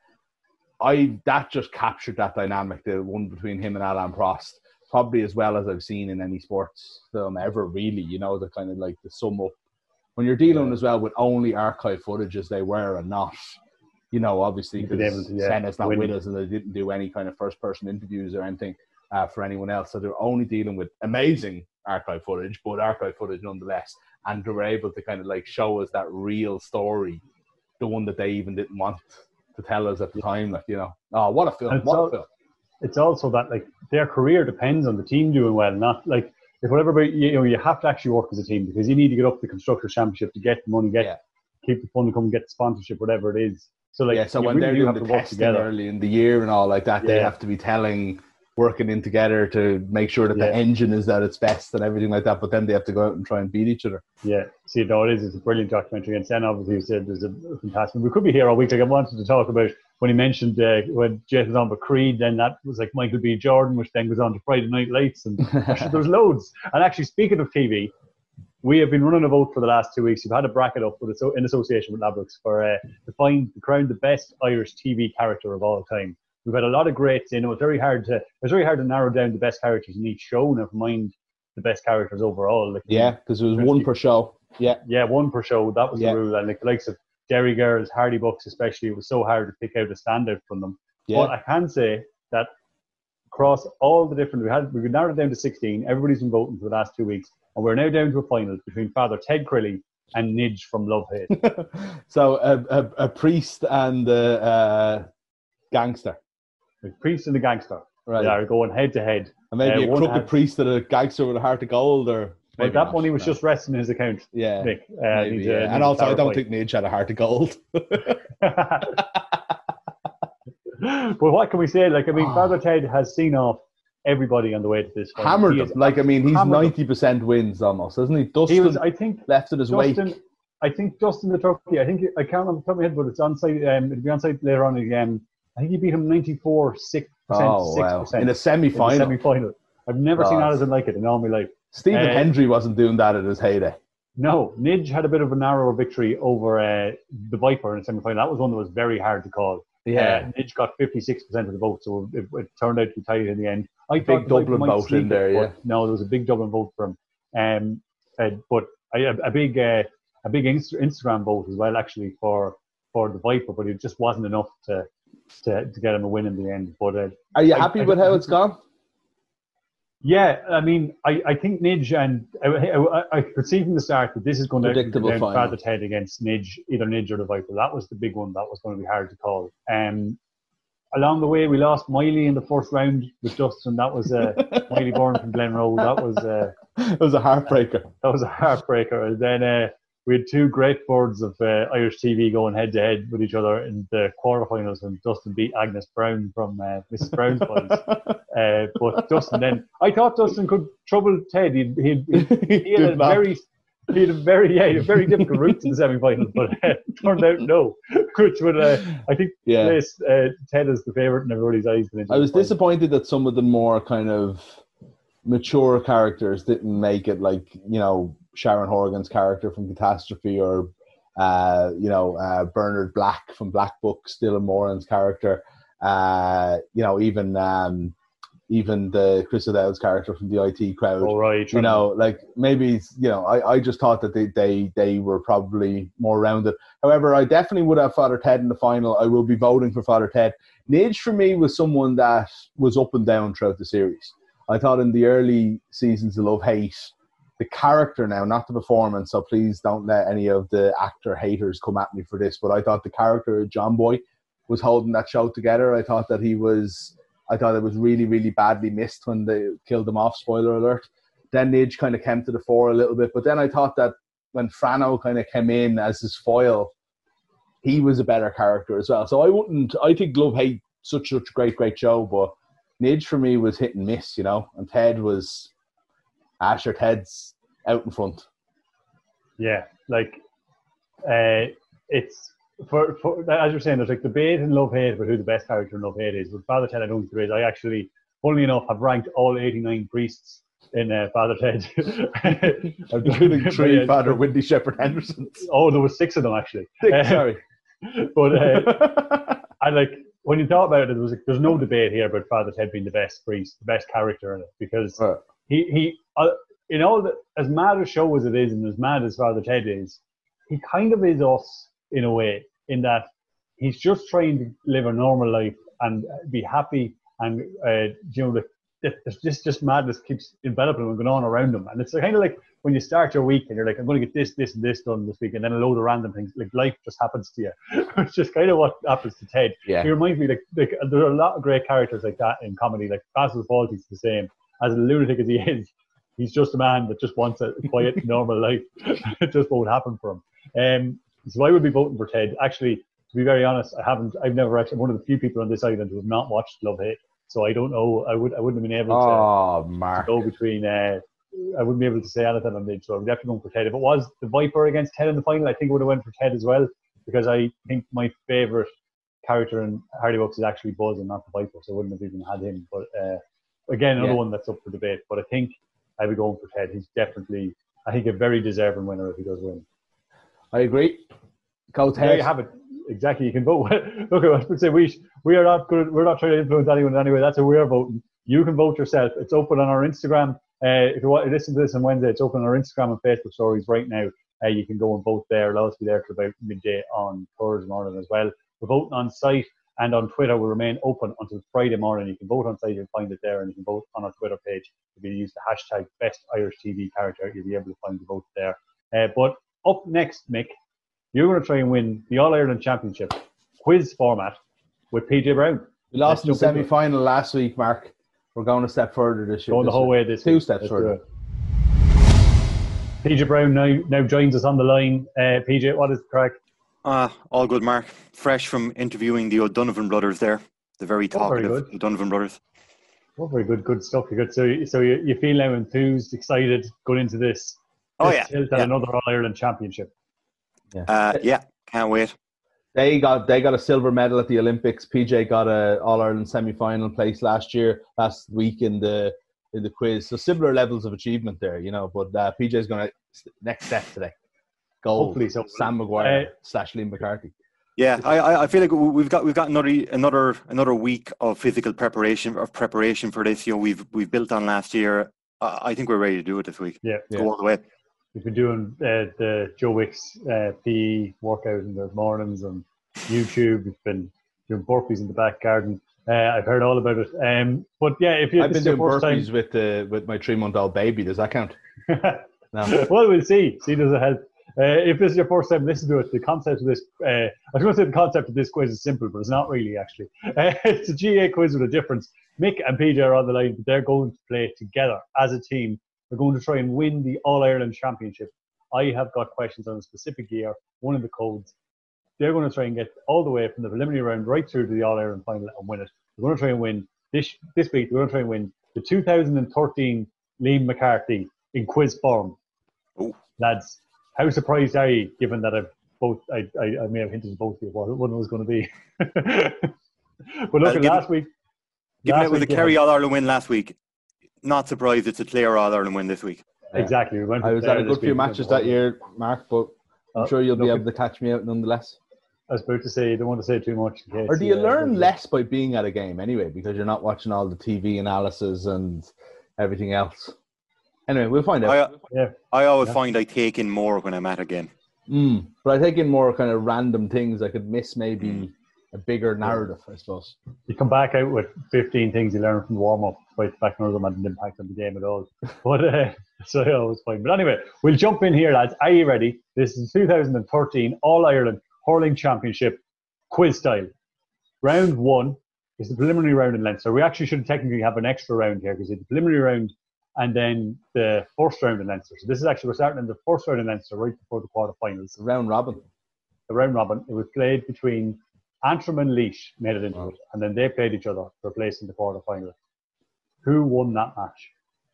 I that just captured that dynamic, the one between him and Alain Prost, probably as well as I've seen in any sports film ever, really. You know, the kind of like the sum up. When you're dealing Yeah. as well with only archive footage as they were and not, you know, obviously You've been because able to, yeah, Senna's not win. with us and they didn't do any kind of first person interviews or anything uh, for anyone else. So they're only dealing with amazing archive footage, but archive footage nonetheless. And they were able to kind of like show us that real story, the one that they even didn't want to tell us at the time. Like, you know, oh, what a film, And what so- a film. It's also that like their career depends on the team doing well, not like if whatever. You know, you have to actually work as a team because you need to get up the constructors championship to get the money, get Yeah. keep the fun to come, get the sponsorship, whatever it is. So like, Yeah, so you when really they're do doing have the to work testing together. early in the year and all like that, they Yeah. have to be telling, working in together to make sure that Yeah. the engine is at its best and everything like that. But then they have to go out and try and beat each other. Yeah, see, no, it is. It's a brilliant documentary. And Sen obviously said there's a fantastic. We could be here all week. Like I wanted to talk about when he mentioned uh, when Jeff was on with Creed, then that was like Michael B. Jordan, which then goes on to Friday Night Lights, and actually, there's loads. And actually, speaking of T V, we have been running a vote for the last two weeks. We've had a bracket up with in association with Labrooks for uh, to find the crown the best Irish T V character of all time. We've had a lot of greats in. It was very hard to it's very hard to narrow down the best characters in each show. Never mind the best characters overall. Like, Yeah, because there was one per show. Yeah, yeah, one per show. That was Yeah. the rule. And like the likes of Derry Girls, Hardy Bucks, especially, it was so hard to pick out a standout from them. yeah. But I can say that across all the different, we had we narrowed it down to sixteen. Everybody's been voting for the last two weeks, and we're now down to a final between Father Ted Crilly and Nidge from Love Hate. So a, a, a priest and a uh, gangster, The priest and the gangster. right? They are going head to head. And maybe Uh, a one crooked had- priest and a gangster with a heart of gold, or But maybe that not, money was no. just resting in his account. yeah, Nick. Uh, maybe, need to- yeah. need And to also, I don't clarify. think Nidge had a heart of gold. But what can we say? Like, I mean, Oh. Father Ted has seen off everybody on the way to this final. Hammered He them. is- Like, I mean, he's hammered them. ninety percent wins almost, isn't he? Dustin He was, I think, left at his Dustin, wake. I think Dustin the Turkey, I think, I can't remember the top of my head, but it's on site, um, it'll be on site later on again. I think he beat him ninety-four, six percent, Oh, wow. six percent. In a semi-final. semi-final. I've never seen God. anything like it in all my life. Stephen Uh, Hendry wasn't doing that at his heyday. No, Nidge had a bit of a narrower victory over uh, the Viper in the semi-final. That was one that was very hard to call. Uh, Nidge got fifty-six percent of the vote, so it, it turned out to be tight in the end. I Big thought the Viper Dublin might vote sneak in it, there, but yeah. No, there was a big Dublin vote for him. Um, uh, but I, a, a big uh, a big Inst- Instagram vote as well, actually, for for the Viper, but it just wasn't enough to to, to get him a win in the end. But uh, Are you I- happy I- with how it's gone? yeah, I mean, I, I think Nidge and I, I, I could see from the start that this is going to be Predictable down final. Father Ted against Nidge, either Nidge or the Viper. That was the big one. That was going to be hard to call. Um, along the way, we lost Miley in the first round with Justin. That was uh, Miley Bourne from Glenroe. That was uh, It was a heartbreaker. that was a heartbreaker. And then uh, we had two great birds of uh, Irish T V going head to head with each other in the quarterfinals, and Dustin beat Agnes Brown from uh, Missus Brown's Boys. Uh, but Dustin then, I thought Dustin could trouble Ted. He'd, he'd, he had a Good man. very, he had a very, yeah, he had a very difficult route to the semi-finals, but uh, it turned out no. Which would, uh, I think, Yeah. place uh, Ted is the favourite in everybody's eyes. going into I the was final. disappointed that some of the more kind of mature characters didn't make it, like, you know, Sharon Horgan's character from Catastrophe, or uh, you know, uh, Bernard Black from Black Book, Dylan Moran's character, uh, you know, even um, even the Chris O'Dell's character from the I T crowd. All right, You know, like maybe, you know, I, I just thought that they, they, they were probably more rounded. However, I definitely would have Father Ted in the final. I will be voting for Father Ted. Nidge for me was someone that was up and down throughout the series. I thought in the early seasons of Love Hate, the character now, not the performance, so please don't let any of the actor haters come at me for this, but I thought the character of John Boy was holding that show together. I thought that he was, I thought it was really, really badly missed when they killed him off, spoiler alert. Then Nidge kind of came to the fore a little bit, but then I thought that when Frano kind of came in as his foil, he was a better character as well. So I wouldn't, I think Love Hate, such, such a great, great show, but Nidge for me was hit and miss, you know, and Ted was, Asher Ted's out in front. Yeah, like uh, it's for, for as you're saying, there's like debate in Love Hate about who the best character in Love Hate is. But Father Ted, I don't think there is. I actually, funnily enough, have ranked all eighty-nine priests in uh, Father Ted. Including three Father Windy Shepherd Hendersons. Oh, there was six of them actually. Six, Uh, sorry. But uh, I like when you thought about it, there was like, there's no debate here about Father Ted being the best priest, the best character in it, because Right. he he uh, in all the as mad a show as it is, and as mad as Father Ted is, he kind of is us in a way, in that he's just trying to live a normal life and be happy, and uh, you know, the, the, this just madness keeps enveloping him and going on around him, and it's kind of like when you start your week and you're like, I'm going to get this, this, and this done this week, and then a load of random things, like life just happens to you. It's just kind of what happens to Ted. Yeah. He reminds me, like, like there are a lot of great characters like that in comedy. Like Basil Fawlty's the same. As a lunatic as he is, he's just a man that just wants a quiet, normal life. It just won't happen for him. Um, so I would be voting for Ted. Actually, to be very honest, I haven't. I've never actually. I'm one of the few people on this island who have not watched Love Hate, so I don't know. I would. I wouldn't have been able to, Oh, to Mark. go between. Uh, I wouldn't be able to say anything on it, so I'm definitely going for Ted. If it was the Viper against Ted in the final, I think I would have went for Ted as well, because I think my favourite character in Hardy Bucks is actually Buzz and not the Viper, so I wouldn't have even had him. But uh, again, another Yeah. one that's up for debate. But I think I'd be going for Ted. He's definitely, I think, a very deserving winner if he does win. I agree. Go There Ted. you have it. Exactly. You can vote. Look, I would say we we are not good. We're not trying to influence anyone anyway. That's how we're voting. You can vote yourself. It's open on our Instagram. Uh, if you want to listen to this on Wednesday, it's open on our Instagram and Facebook stories right now. Uh, you can go and vote there. Allow us to be there till about midday on Thursday morning as well. We're voting on site and on Twitter will remain open until Friday morning. You can vote on site, you'll find it there, and you can vote on our Twitter page. If you use the hashtag Best Irish T V Character, you'll be able to find the vote there. Uh, but up next, Mick, you're going to try and win the All-Ireland Championship quiz format with P J Brown. We lost in the Let's jump into it. semi-final last week, Mark. We're going a step further this year. Going the this whole week. way this Two week. steps Let's do further. it. P J Brown now, now joins us on the line. Uh, P J, what is the crack? Uh, all good, Mark. Fresh from interviewing the O'Donovan brothers there. The very Oh, very talkative good. O'Donovan brothers. Oh, very good, good stuff. You're good. So, you- so you, you feel now enthused, excited, going into this. Oh, this yeah. tilt at Yeah. another All-Ireland Championship. Uh, yeah, can't wait. They got they got a silver medal at the Olympics. P J got a All Ireland semi final place last year, last week in the in the quiz. So similar levels of achievement there, you know. But uh, P J's going to next step today. Gold. Hopefully so. Sam Maguire Uh, slash Liam McCarthy. Yeah, I, I I feel like we've got we've got another another another week of physical preparation of preparation for this. You know, we've we've built on last year. I, I think we're ready to do it this week. Yeah. Yeah. Go all the way. We've been doing uh, the Joe Wicks uh, P E workout in the mornings and YouTube. We've been doing burpees in the back garden. Uh, I've heard all about it. Um, but yeah, if you I've this been is doing your first burpees with uh, with my three month old baby. Does that count? time, No. well, we'll see. See, does it help? Uh, if this is your first time listening to it, the concept of this, uh, I was going to say the concept of this quiz is simple, but it's not really actually. Uh, it's a G A quiz with a difference. Mick and P J are on the line, but they're going to play together as a team. They're going to try and win the All-Ireland Championship. I have got questions on a specific year, one of the codes. They're going to try and get all the way from the preliminary round right through to the All-Ireland final and win it. They're going to try and win this this week. They're going to try and win the two thousand thirteen Liam McCarthy in quiz form. Oh. Lads, how surprised are you, given that I've both, I, I, I may have hinted to both of you what one was going to be. But look, Well, at given- last week, Given last it was a week you Kerry had- All Ireland win last week, not surprised it's a Clare All Ireland win this week. exactly. We went I to was Clare at a this good few week. matches that year, Mark, but I'm Oh, sure you'll be look, able to catch me out nonetheless. I was about to say, I don't want to say too much. in case Or do you uh, learn less by being at a game anyway, because you're not watching all the T V analysis and everything else? Anyway, we'll find out. I Yeah. I always Yeah. find I take in more when I'm at a game. Mm. But I think in more kind of random things, I could miss maybe a bigger narrative, I suppose. You come back out with fifteen things you learned from the warm-up, despite the fact none of them had an impact on the game at all. But uh, so yeah, it was fine. But anyway, we'll jump in here, lads. Are you ready? This is two thousand thirteen All-Ireland Hurling Championship quiz style. Round one is the preliminary round in Leinster. We actually should technically have an extra round here because it's the preliminary round and then the first round in Leinster. So this is actually, we're starting in the first round in Leinster right before the quarterfinals. Round robin. The round robin, it was played between Antrim and Laois, made it into Wow. it, and then they played each other for a place in the quarterfinal. Who won that match?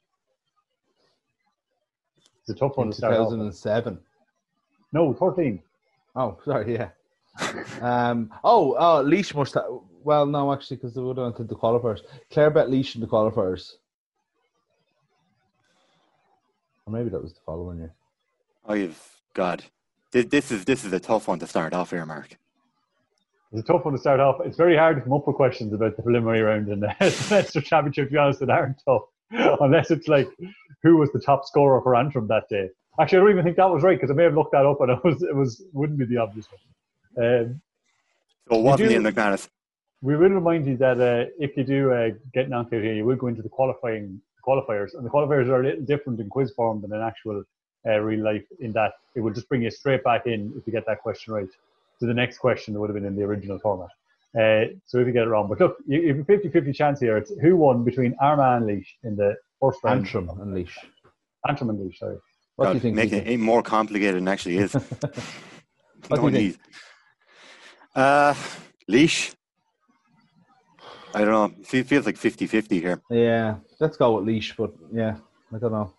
It's a tough one In to start off two thousand with. seven. No, thirteen. Oh, sorry, yeah. um, oh, oh, Laois must have. Well, no, actually, because they would have entered the qualifiers. Clare bet Laois in the qualifiers. Or maybe that was the following year. I've God. This, this is this is a tough one to start off here, Mark. It's a tough one to start off. It's very hard to come up with questions about the preliminary round in the Leinster Championship, to be honest, that aren't tough. Unless it's like, who was the top scorer for Antrim that day? Actually, I don't even think that was right, because I may have looked that up and it was it was wouldn't be the obvious one. Um, So it wasn't do- Ian McManus. we will remind you that uh, if you do uh, get knocked out here, you will go into the qualifying qualifiers, and the qualifiers are a little different in quiz form than in actual uh, real life. In that it will just bring you straight back in if you get that question right to the next question that would have been in the original format. Uh, so if you get it wrong, but look, you, you have a fifty-fifty chance here. It's who won between Armagh and Laois in the first round. Antrim and Laois. Antrim and Laois, sorry. What God, do you think? making Stephen? it more complicated than it actually is. What do No you think? need. Uh, Leash. I don't know. It feels like fifty-fifty here. Yeah, let's go with Laois, but yeah, I don't know.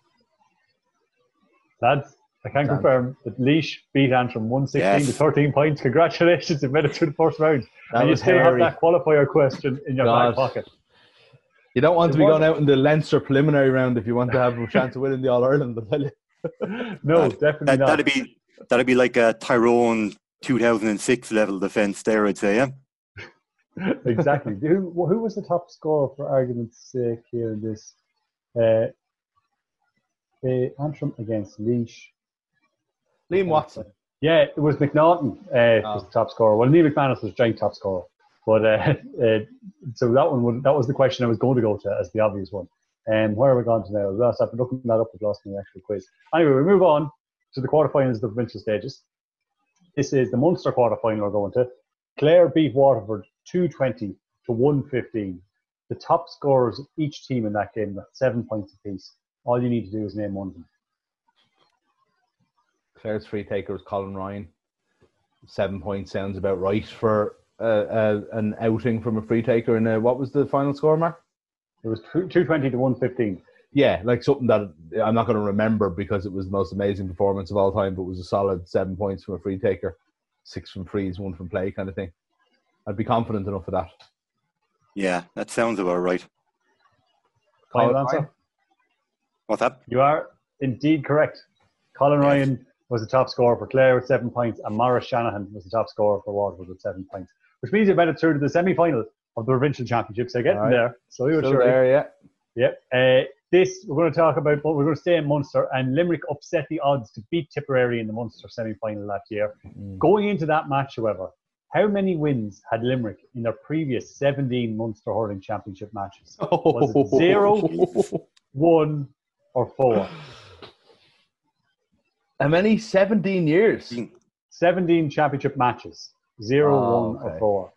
Lads, I can Damn. confirm that Laois beat Antrim one sixteen Yes. to thirteen points. Congratulations, you made it through the first round. That and you was still hairy. have that qualifier question in your God. back pocket. You don't want It to be was- going out in the Leinster preliminary round if you want to have a chance of winning the All Ireland. I'll tell you. No, That- definitely That, not. that'd be that'd be like a Tyrone two thousand six level defence there, I'd say. Yeah. Exactly. Who, who was the top scorer, for argument's sake, here in this? Uh, uh, Antrim against Laois. Liam Watson. Yeah, it was McNaughton uh, Oh. was the top scorer. Well, Neil McManus was joint top scorer. But uh, uh, so that one would, that was the question I was going to go to as the obvious one. And um, where are we going to now? Lost, I've been looking that up, but lost in the actual quiz. Anyway, we move on to the quarterfinals of the provincial stages. This is the Munster quarterfinal we're going to. Clare beat Waterford two twenty to one fifteen. The top scorers of each team in that game got seven points apiece. All you need to do is name one of them. Clare's free taker was Colin Ryan. Seven points sounds about right for uh, uh, an outing from a free taker. And uh, what was the final score, Mark? It was two twenty to one fifteen. Yeah, like something that I'm not going to remember because it was the most amazing performance of all time, but it was a solid seven points from a free taker, six from frees, one from play kind of thing. I'd be confident enough of that. Yeah, that sounds about right. Final Colin answer? Ryan? What's that? You are indeed correct. Colin Yes. Ryan was the top scorer for Clare with seven points, and Maurice Shanahan was the top scorer for Waterford with seven points, which means you made it through to the semi-final of the provincial championships. They're getting All right. there. So we were Still sure. there, yeah. Yep. Uh, this we're going to talk about, but we're going to stay in Munster, and Limerick upset the odds to beat Tipperary in the Munster semi-final that year. Mm. Going into that match, however, how many wins had Limerick in their previous seventeen Munster hurling championship matches? Was it zero? One or four? How many? seventeen years. seventeen championship matches. Zero, Oh, one, or okay. four.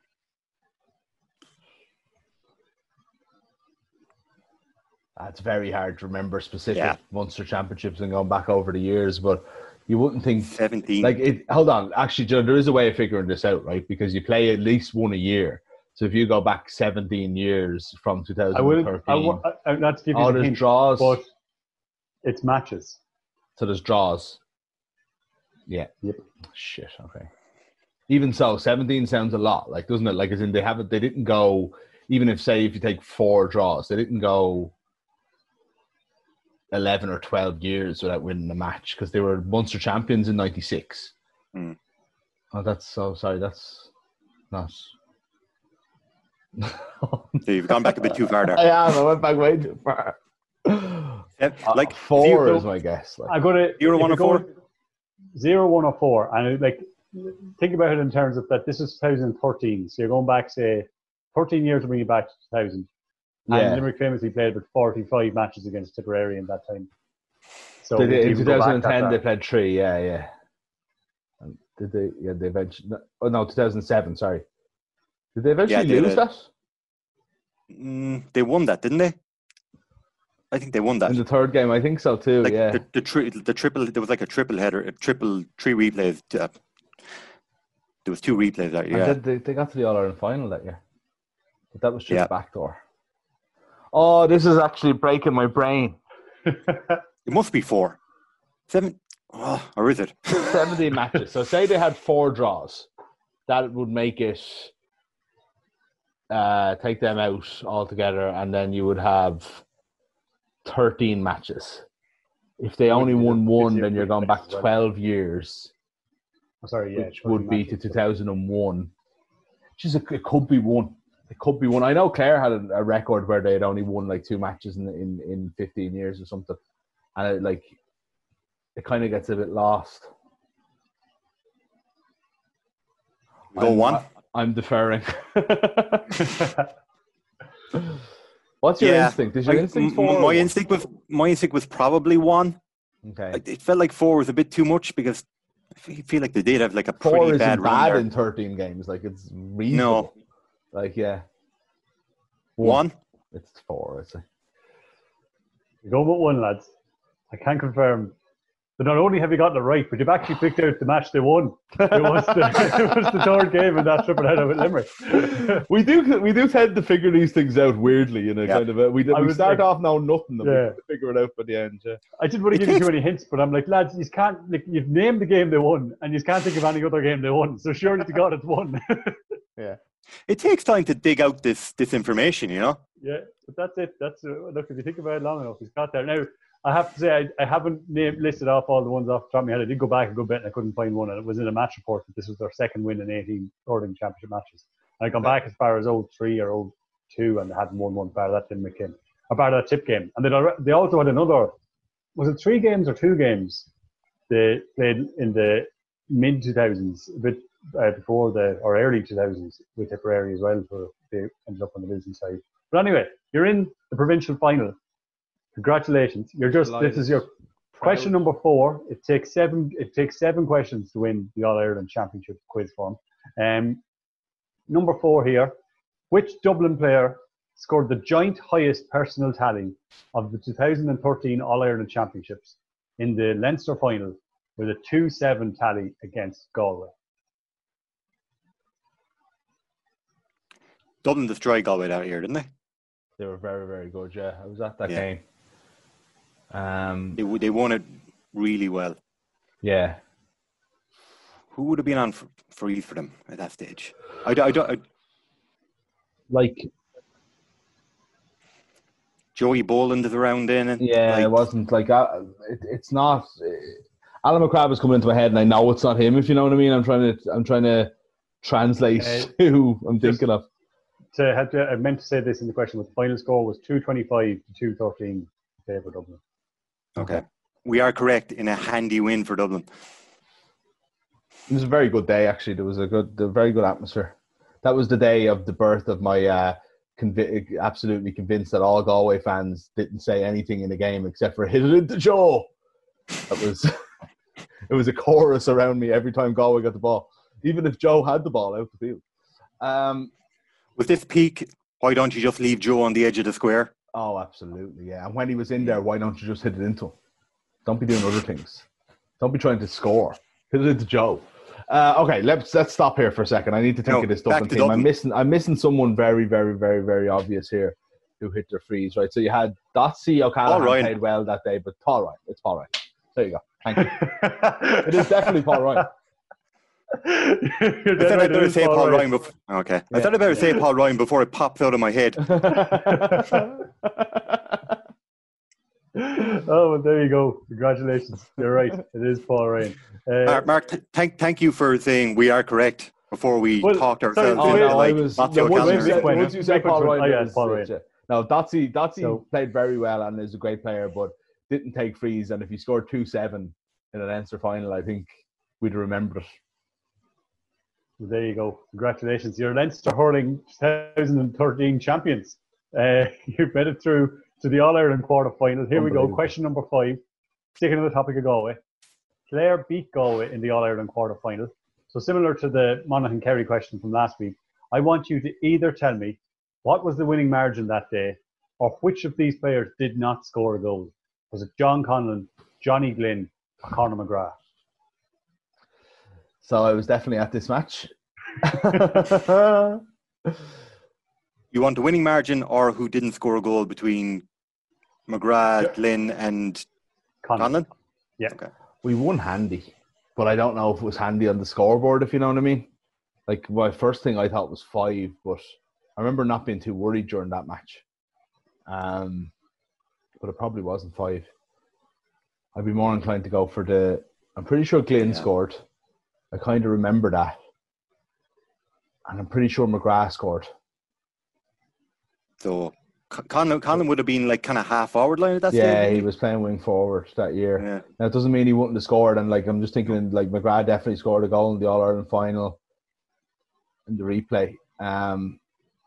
That's very hard to remember specific Yeah. Munster championships and going back over the years, but you wouldn't think seventeen. like it. Hold on, actually, Joe, there is a way of figuring this out, right? Because you play at least one a year. So if you go back seventeen years from two thousand I will. thirteen, I will I, I, not to give you oh, the there's hint, draws. but it's matches. So there's draws. Yeah. Yep. Shit. Okay. Even so, seventeen sounds a lot. Like, doesn't it? Like, as in they haven't. They didn't go. Even if, say, if you take four draws, they didn't go eleven or twelve years without winning a match because they were Munster champions in ninety-six. Mm. Oh, that's so sorry. That's not. So you've gone back a bit too far there. I am. I went back way too far. Yeah, like Uh, four zero- is my guess. Like. I'm gonna Zero, if one, you or go- four? Zero, one, or four, and it, like think about it in terms of that. This is twenty thirteen, so you're going back, say, thirteen years to bring you back to two thousand. And Yeah. Limerick famously played with forty-five matches against Tipperary in that time. So They did, if in you go back twenty ten, that they far- played three. Yeah, yeah. And did they? Yeah, they eventually. no- Oh no, two thousand seven. Sorry. Did they eventually Yeah, they lose did. that Mm, they won that, didn't they? I think they won that. in the third game? I think so too. Like yeah. the the, tri- the triple, there was like a triple header, a triple three replays. Uh, there was two replays that And year. then they, they got to the All Ireland final that year, but that was just Yeah. backdoor. Oh, this is actually breaking my brain. It must be four, seven, oh, or is it? seventeen matches. So say they had four draws, that would make it uh, take them out altogether, and then you would have thirteen matches. If they only Would be won the- one, gives you then you're going back as well. twelve years, Oh, sorry, yeah. which twelve would be to matches. two thousand one. Which is a, it could be one. It could be one. I know Clare had a, a record where they had only won like two matches in in, in fifteen years or something, and it, like it kind of gets a bit lost. Go I'm, one. I, I'm deferring. What's your Yeah. instinct? Is your I- instinct m- four? or my one? instinct was my instinct was probably one. Okay. It felt like four was a bit too much because I fe- feel like they did have like a Four pretty isn't bad run bad there. in thirteen games. Like it's reasonable. No, Like yeah. one. It's four. I'd say. You go with one, lads. I can confirm that not only have you gotten it right, but you've actually picked out the match they won. It was the, it was the third game in that triple header with Limerick. We do we do tend to figure these things out weirdly in a Yeah. kind of a, we I we was start like- off knowing nothing and Yeah. we figure it out by the end. Yeah. I didn't want to It give you takes- too many hints, but I'm like, lads, you can't. Like, you've named the game they won, and you can't think of any other game they won. So surely you got it won. It takes time to dig out this this information, you know. Yeah, but that's it. That's uh, look, if you think about it long enough, he's got there. Now, I have to say, I, I haven't named, listed off all the ones off the top of my head. I did go back a good bit and I couldn't find one. And it was in a match report that this was their second win in eighteen hurling championship matches. And I gone back as far as oh three or oh two, and they hadn't won one part of that Limerick game, or part of that tip game. And they they also had another. Was it three games or two games? They played in the mid two thousands, a bit uh, before the or early two thousands with Tipperary as well. So they ended up on the losing side. But anyway, you're in the provincial final. Congratulations! You're just this is your question number four. It takes seven. It takes seven questions to win the All Ireland Championship quiz form. Um, number four here. Which Dublin player scored the joint highest personal tally of the two thousand thirteen All Ireland Championships in the Leinster final with a two seven tally against Galway? Dublin destroyed Galway that year, didn't they? They were very very good. Yeah, I was at that Yeah. game. Um. They w- they won it really well. Yeah. Who would have been on for, for you for them at that stage? I, d- I don't. I, Like Joey Boland is around then. And yeah, like, it wasn't like uh, it, it's not. Uh, Alan McCrabb is coming into my head, and I know it's not him. If you know what I mean, I'm trying to I'm trying to translate Uh, who I'm just- thinking of. To have to, I meant to say this in the question, but the final score was two twenty-five to two thirteen in favour of Dublin. Okay, we are correct in a handy win for Dublin. It was a very good day, actually. There was a good, a very good atmosphere. That was the day of the birth of my uh, convi- absolutely convinced that all Galway fans didn't say anything in the game except for hit it into Joe. That was it was a chorus around me every time Galway got the ball, even if Joe had the ball out the field. Um, Was this peak? Why don't you just leave Joe on the edge of the square? oh, absolutely, yeah. And when he was in there, why don't you just hit it into him? Don't be doing other things. Don't be trying to score. Hit it into Joe. Uh, okay, let's let's stop here for a second. I need to think No, of this back Dublin to team. I'm Dublin. missing I'm missing someone very, very, very, very obvious here who hit their freeze, right? So you had Dotsy O'Callaghan Paul Ryan. played well that day, but Paul Ryan. It's Paul Ryan. There you go. Thank you. It is definitely Paul Ryan. You're I dead thought right, I'd it better is say Paul Paul Ryan. Ryan before. Okay, I Yeah. thought I'd better say Paul Ryan before it pops out of my head. Oh, well, there you go. Congratulations. You're right. It is Paul Ryan. Uh, Mark, Mark th- thank thank you for saying we are correct before we Well, talked sorry, ourselves oh, into no, like I was Dotsy no, once, O'Callaghan. you Wait, said, wait, once you said wait, Paul wait, Ryan, oh, yeah, it was- Paul Ryan. yeah. No, Dotsy Dotsy So- played very well and is a great player, but didn't take freeze. And if he scored two seven in an Leinster final, I think we'd remember it. Well, there you go. Congratulations. You're Leinster Hurling twenty thirteen champions. Uh, you made it through to the All Ireland quarter final. Here we go. Unbelievable. Question number five. Sticking on the topic of Galway. Clare beat Galway in the All Ireland quarter final. So, similar to the Monaghan Kerry question from last week, I want you to either tell me what was the winning margin that day or which of these players did not score a goal. Was it John Conlon, Johnny Glynn, or Conor McGrath? So I was definitely at this match. You want the winning margin or who didn't score a goal between McGrath, Yeah. Glynn, and Conor. Conlon? Yeah. Okay. We won handy, but I don't know if it was handy on the scoreboard, if you know what I mean. Like, my first thing I thought was five, but I remember not being too worried during that match. Um, but it probably wasn't five. I'd be more inclined to go for the. I'm pretty sure Glynn Yeah. scored. I kind of remember that, and I'm pretty sure McGrath scored. So Con- Conlon, Conlon would have been like kind of half forward line at that Yeah, stage. he was playing wing forward that year. Yeah. Now it doesn't mean he wouldn't have scored, and like I'm just thinking, like McGrath definitely scored a goal in the All Ireland final in the replay. Um,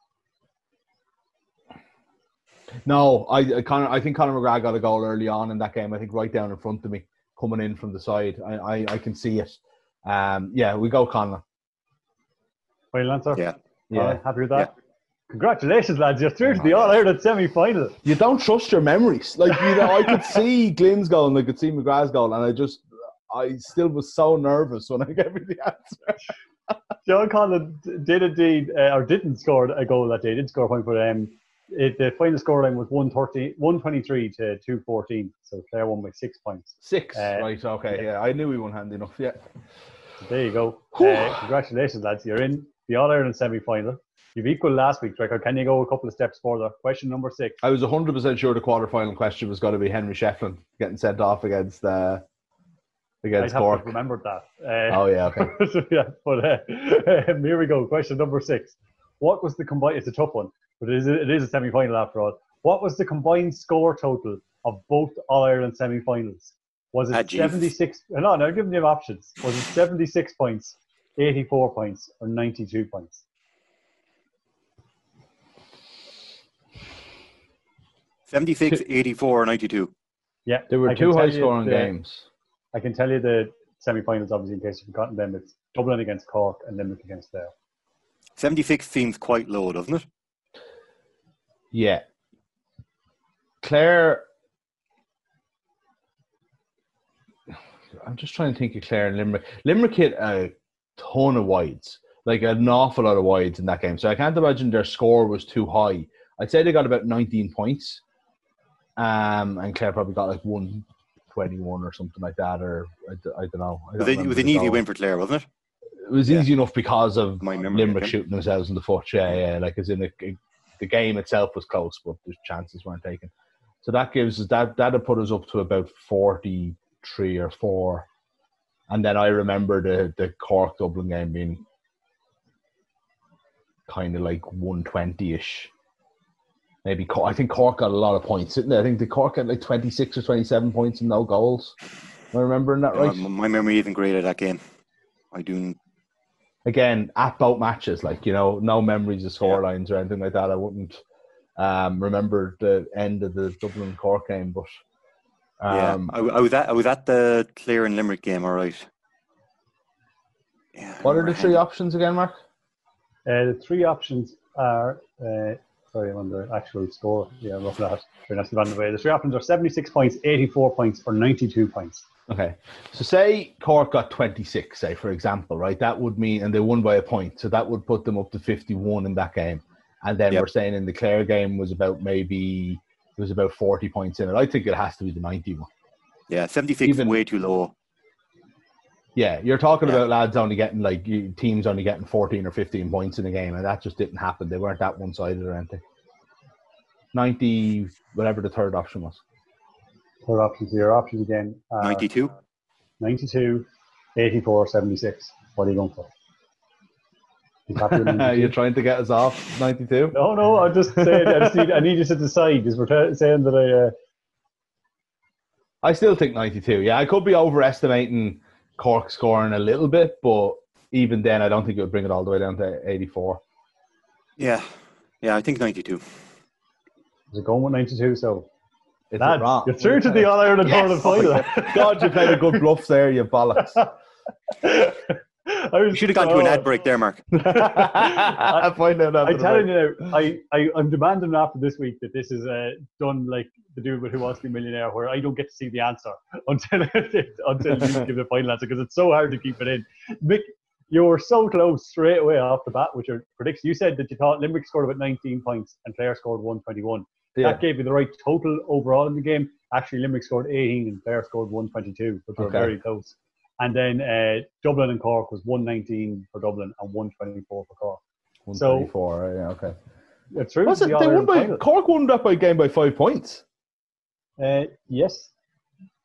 no, I I, Conor, I think Conor McGrath got a goal early on in that game. I think right down in front of me, coming in from the side. I I, I can see it. Um, yeah, we go Conor. Final answer? Yeah. Yeah, All right, happy with that? Congratulations, lads. You're through to the All-Ireland semi-final. you don't trust your memories. Like, you know, I could see Glynn's goal and I could see McGrath's goal, and I just, I still was so nervous when I gave me the answer. John Conlon did indeed, uh, or didn't score a goal that day. He did score a point, but um, it, the final scoreline was one twenty-three to two fourteen. So Clare won by six points. Six, Uh, right, okay, yeah. I knew he won handy enough, yeah. So there you go. Uh, congratulations, lads. You're in the All-Ireland semi-final. You've equaled last week's record. Can you go a couple of steps further? Question number six. I was one hundred percent sure the quarter-final question was going to be Henry Shefflin getting sent off against uh, I'd against have Cork. to have remembered that. Uh, Oh, yeah, okay. so, yeah, but uh, um, here we go. Question number six. What was the combined? It's a tough one, but it is a, it is a semi-final after all. What was the combined score total of both All-Ireland semi-finals? Was it Ah, geez. seventy-six? No, no, I'm giving you options. Was it seventy-six points, eighty-four points, or ninety-two points? seventy-six, eighty-four, ninety-two. Yeah, There were I can two tell you high-scoring the- games. I can tell you the semi-finals, obviously, in case you've forgotten them. It's Dublin against Cork and Limerick against Clare. seventy-six seems quite low, doesn't it? Yeah. Clare... I'm just trying to think of Clare and Limerick. Limerick hit a ton of wides, like an awful lot of wides in that game. So I can't imagine their score was too high. I'd say they got about nineteen points. Um, and Clare probably got like one twenty-one or something like that, or I, d- I don't know. I It was, don't a, it remember was the an easy goal. win for Clare, wasn't it? It was Yeah. easy enough because of My memory, Limerick okay. shooting themselves in the foot. Yeah, yeah. Like, as in the, the game itself was close, but the chances weren't taken. So that gives us that that'll put us up to about forty-three or four. And then I remember the the Cork Dublin game being kind of like one twenty ish. Maybe Cork, I think Cork got a lot of points, didn't they? I think the Cork had like twenty-six or twenty-seven points and no goals. Am I remembering that right? Uh, my memory isn't great of that game. I do. Again, at both matches, like, you know, no memories of score lines or anything like that. I wouldn't um, remember the end of the Dublin Cork game, but um, Yeah, I, I was at I was at the Clare and Limerick game. All right. Yeah, I what are the remember three Hen- options again, Mark? Uh, the three options are, uh, sorry, I'm on the actual score. Yeah, I'm looking at it. Very nicely on the way. The three options are seventy-six points, eighty-four points, or ninety-two points. Okay, so say Cork got twenty-six, say, for example, right? That would mean, and they won by a point, so that would put them up to fifty-one in that game. And then Yep. we're saying in the Clare game was about maybe, it was about forty points in it. I think it has to be the ninety one. Yeah, seventy-six Even- way too low. Yeah, you're talking Yeah. about lads only getting, like, you- teams only getting fourteen or fifteen points in a game, and that just didn't happen. They weren't that one-sided or anything. ninety, whatever the third option was. Third options here. Options again are ninety-two. ninety-two, eighty-four, seventy-six. What are you going for? You happy with ninety-two? You're trying to get us off ninety-two? No, no, I'm just saying, I, just need, I need you to decide, because we're t- saying that I... Uh, I still think ninety-two. Yeah, I could be overestimating Cork scoring a little bit, but even then, I don't think it would bring it all the way down to eighty-four. Yeah, yeah, I think ninety-two. is it going with ninety-two? So, Is lads, it wrong? you're through to the All-Ireland Yes. Hurling final. God, you played a good bluff there, you bollocks. I was, We should have gone to an ad break there, Mark. I find out after I'm the telling break. you now, I, I, I'm demanding after this week that this is uh, done like the dude with Who Wants to Be a Millionaire, where I don't get to see the answer until until you give the final answer, because it's so hard to keep it in. Mick, you were so close straight away off the bat with your predictions. You said that you thought Limerick scored about nineteen points and Clare scored one twenty-one. Yeah. That gave you the right total overall in the game. Actually, Limerick scored eighteen and Clare scored one twenty-two, but they were Okay. very close. And then uh, Dublin and Cork was one nineteen for Dublin and one twenty-four for Cork. one So- twenty-four, yeah, okay. It's true. Was the it? They won All-Ireland by, final. Cork won that by game by five points. Uh, yes.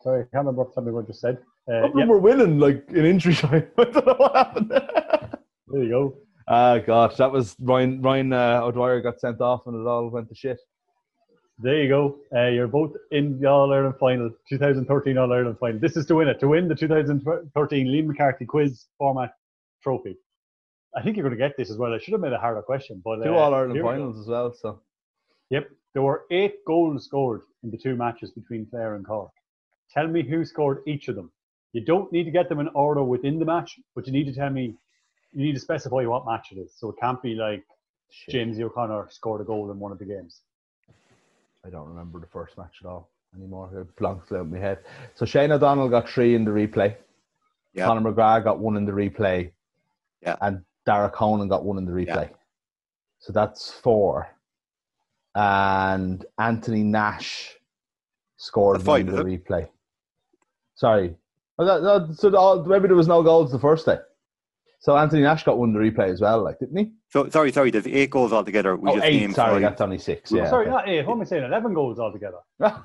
Sorry, I can't remember what somebody just said. Uh, Tottenham yep, were winning like in injury time. I don't know what happened. there you go. Ah, gosh, that was Ryan. Ryan uh, O'Dwyer got sent off, and it all went to shit. There you go. Uh, you're both in the All Ireland final, twenty thirteen All Ireland final. This is to win it. To win the two thousand thirteen Liam McCarthy quiz format trophy. I think you're going to get this as well. I should have made a harder question, but Two uh, All Ireland here we go. finals as well. So Yep, there were eight goals scored in the two matches between Clare and Cork. Tell me who scored each of them. You don't need to get them in order within the match, but you need to tell me. You need to specify what match it is. So it can't be like shit. James O'Connor scored a goal in one of the games. I don't remember the first match at all anymore. It blanks out in my head. So Shane O'Donnell got three in the replay. Yeah. Conor McGrath got one in the replay. Yeah. And Dara Conan got one in the replay. Yeah. So that's four. And Anthony Nash scored That's one five, in the is it? replay. Sorry. Oh, that, that, so the, maybe there was no goals the first day. So Anthony Nash got one in the replay as well, like, didn't he? So sorry, sorry. There's eight goals altogether. We oh, just eight. named Sorry, five. that's only six. Yeah. Sorry, okay. not eight. What am I saying? Eleven goals altogether. There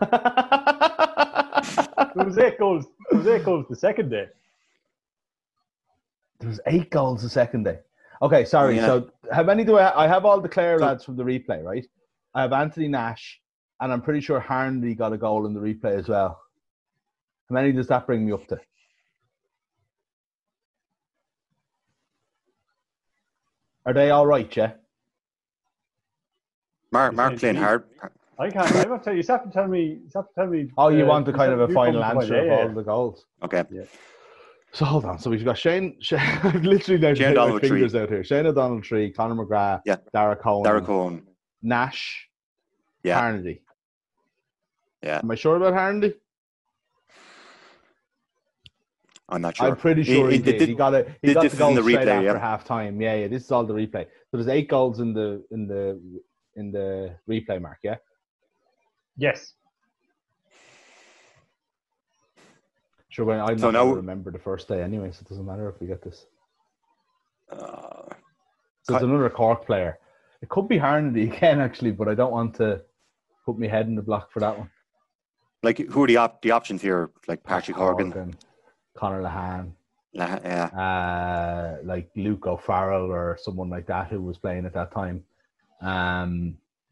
was eight goals. There was eight goals the second day. There was eight goals the second day. Okay, sorry. Yeah. So how many do I have? I have all the Clare So- lads from the replay, right? I have Anthony Nash, and I'm pretty sure Harndy got a goal in the replay as well. How many does that bring me up to? Are they all right, yeah? Mark, You Mark said playing me. hard. I can't. I have to tell you. You have to tell me. You have to tell me. Oh, you uh, want the kind of a you final come to answer mind. of Yeah, all yeah. the goals. Okay. So hold on. So we've got Shane. Shane I've literally now Shane taken my O'Donnell, three. fingers out here. Shane O'Donnell, three. Conor McGrath. Yeah. Dara Conan. Dara Cohen. Nash. Yeah. Harndy. Yeah. Am I sure about Harndy? I'm not sure. I'm pretty sure he, He- he did. did- He got a he did got this the goal in the straight replay, after yeah. half time. Yeah, yeah. This is all the replay. So there's eight goals in the in the in the replay, Mark. Yeah. Yes. Sure. Well, I'm So not now- going to remember the first day anyway, so it doesn't matter if we get this. Uh, So it's another Cork player. It could be Harndy again, actually, but I don't want to put my head in the block for that one. like, who are the op- the options here? Like Patrick Horgan. Horgan, Conor Lahan, La- yeah. uh, like Luke O'Farrell or someone like that who was playing at that time. Um,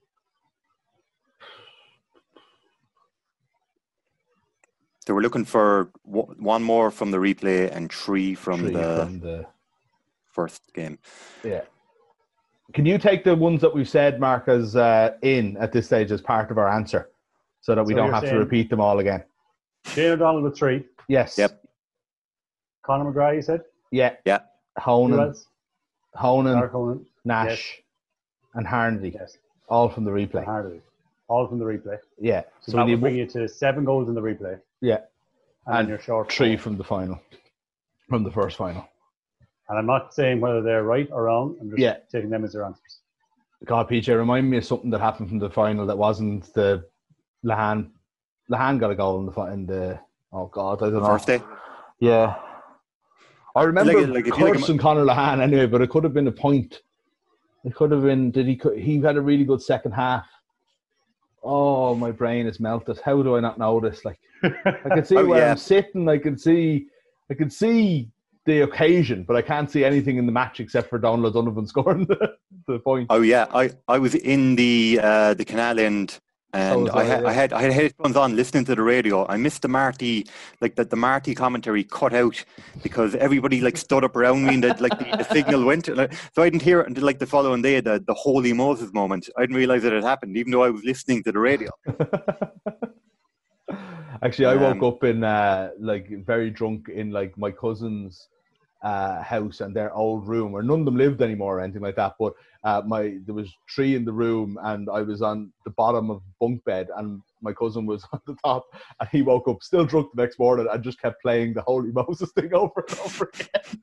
So we're looking for w- one more from the replay and three from three the from the first game. yeah. Can you take the ones that we've said, Mark, as uh, in at this stage as part of our answer, so that we So don't you're have to saying- repeat them all again? Shane O'Donnell with three. Yes. Yep. Conor McGrath, you said. Yeah. Yeah. Who Honan, else? Honan, Dara Conan. Nash, and Harndy, Yes. all from the replay. Hardy. All from the replay. Yeah. So, So that we would need bring you to seven goals in the replay. yeah, And, And then you're short three four. from the final, from the first final. And I'm not saying whether they're right or wrong. I'm just Yeah. taking them as their answers. God, P J, remind me of something that happened from the final that wasn't the Lahan. Lahan got a goal in the fi- in the. Oh God, I don't know. First day. Yeah. I remember Like- like, if you like a- cursing Conor Lahan anyway, but it could have been a point. It could have been. Did he? He had a really good second half. Oh, my brain is melted. How do I not know this? Like, I can see Oh, where yeah. I'm sitting. I can see. I can see the occasion, but I can't see anything in the match except for Donald Donovan scoring the, the point. Oh yeah, I, I was in the uh, the canal end, and was I, I, had, yeah. I had I had headphones on listening to the radio. I missed the Marty like that the Marty commentary cut out because everybody like stood up around me and the, like the, the signal went. And I, so I didn't hear it until like the following day, the the Holy Moses moment. I didn't realize that it happened, even though I was listening to the radio. Actually, I woke Um, up in uh, like very drunk in like my cousin's uh, house and their old room, where none of them lived anymore or anything like that. But uh, my there was three in the room, and I was on the bottom of bunk bed, and my cousin was on the top, and he woke up still drunk the next morning and just kept playing the Holy Moses thing over and over again.